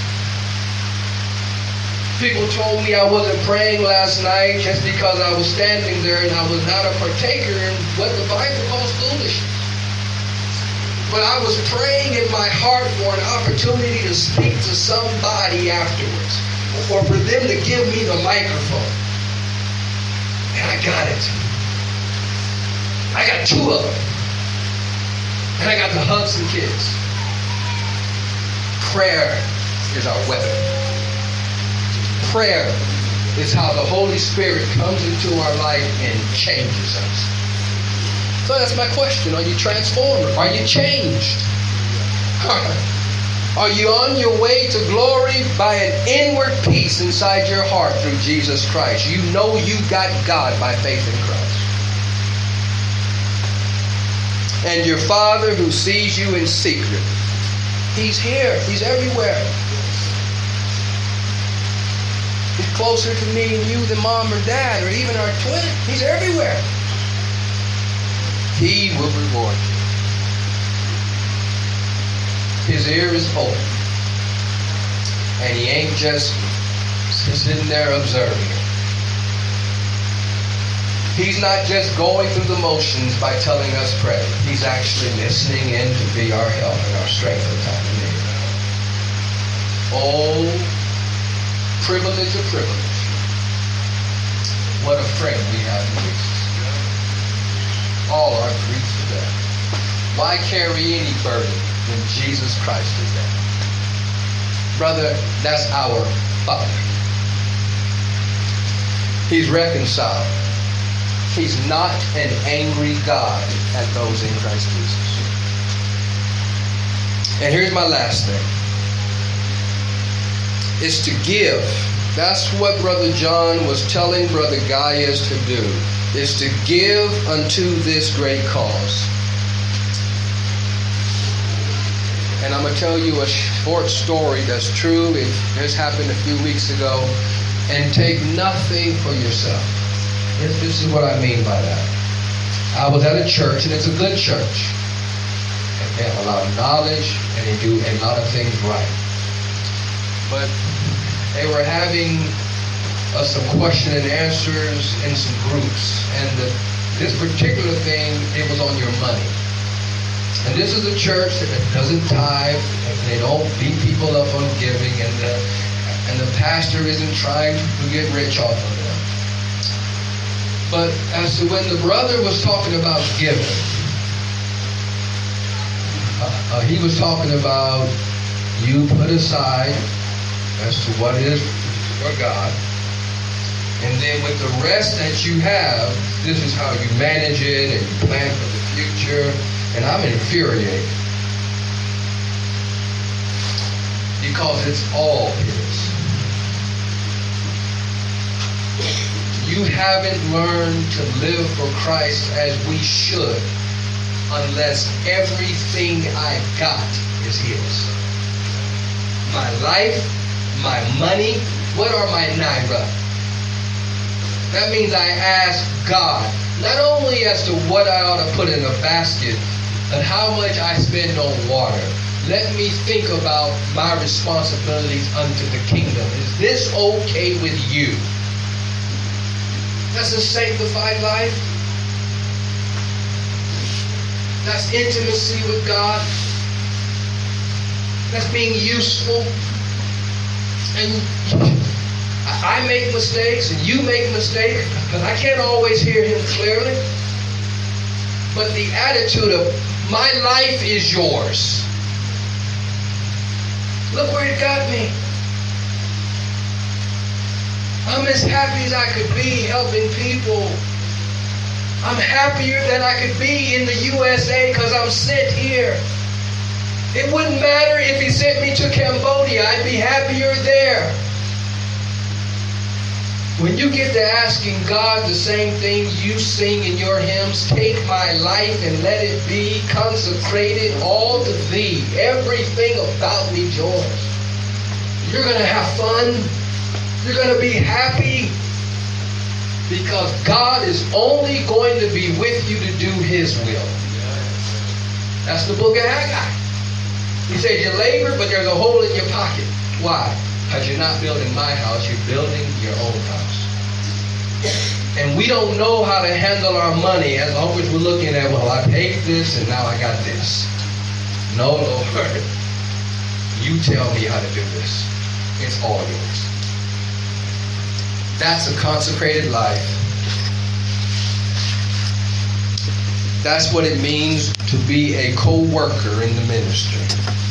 People told me I wasn't praying last night just because I was standing there and I was not a partaker in what the Bible calls foolishness. But I was praying in my heart for an opportunity to speak to somebody afterwards, or for them to give me the microphone. And I got it. I got two of them. And I got to hug some kids. Prayer is our weapon. Prayer is how the Holy Spirit comes into our life and changes us. So that's my question. Are you transformed? Are you changed? Are you on your way to glory by an inward peace inside your heart through Jesus Christ? You know you got God by faith in Christ. And your Father who sees you in secret, He's here. He's everywhere. He's closer to me and you than mom or dad or even our twin. He's everywhere. He will reward you. His ear is open. And He ain't just sitting there observing it. He's not just going through the motions by telling us pray. He's actually listening in to be our help and our strength in time of need. Oh, privilege of privilege. What a friend we have in Jesus. All our griefs are there. Why carry any burden when Jesus Christ is there? Brother, that's our Father. He's reconciled. He's not an angry God at those in Christ Jesus. And here's my last thing. It's to give. That's what Brother John was telling Brother Gaius to do. Is to give unto this great cause. And I'm going to tell you a short story that's true. It just happened a few weeks ago. And take nothing for yourself. This, this is what I mean by that. I was at a church, and it's a good church. And they have a lot of knowledge, and they do a lot of things right. But they were having uh, some question and answers in some groups. And the, this particular thing, it was on your money. And this is a church that doesn't tithe, and they don't beat people up on giving, and the, and the pastor isn't trying to get rich off of them. But as to when the brother was talking about giving, uh, uh, he was talking about you put aside as to what is for God, and then with the rest that you have, this is how you manage it and you plan for the future. And I'm infuriated because it's all His. You haven't learned to live for Christ as we should unless everything I got is His. My life, my money, what are my naira? That means I ask God, not only as to what I ought to put in a basket, and how much I spend on water. Let me think about my responsibilities unto the kingdom. Is this okay with you? That's a sanctified life. That's intimacy with God. That's being useful. And I make mistakes and you make mistakes, but I can't always hear Him clearly. But the attitude of my life is yours. Look where it got me. I'm as happy as I could be helping people. I'm happier than I could be in the U S A because I'm sent here. It wouldn't matter if He sent me to Cambodia. I'd be happier there. When you get to asking God the same thing you sing in your hymns, take my life and let it be consecrated all to Thee. Everything about me yours. You're going to have fun. You're going to be happy because God is only going to be with you to do His will. That's the book of Haggai. He said you labor, but there's a hole in your pocket. Why? Because you're not building my house, you're building your own house. And we don't know how to handle our money as long as we're looking at, well, I paid this and now I got this. No, Lord. You tell me how to do this. It's all yours. That's a consecrated life. That's what it means to be a co-worker in the ministry.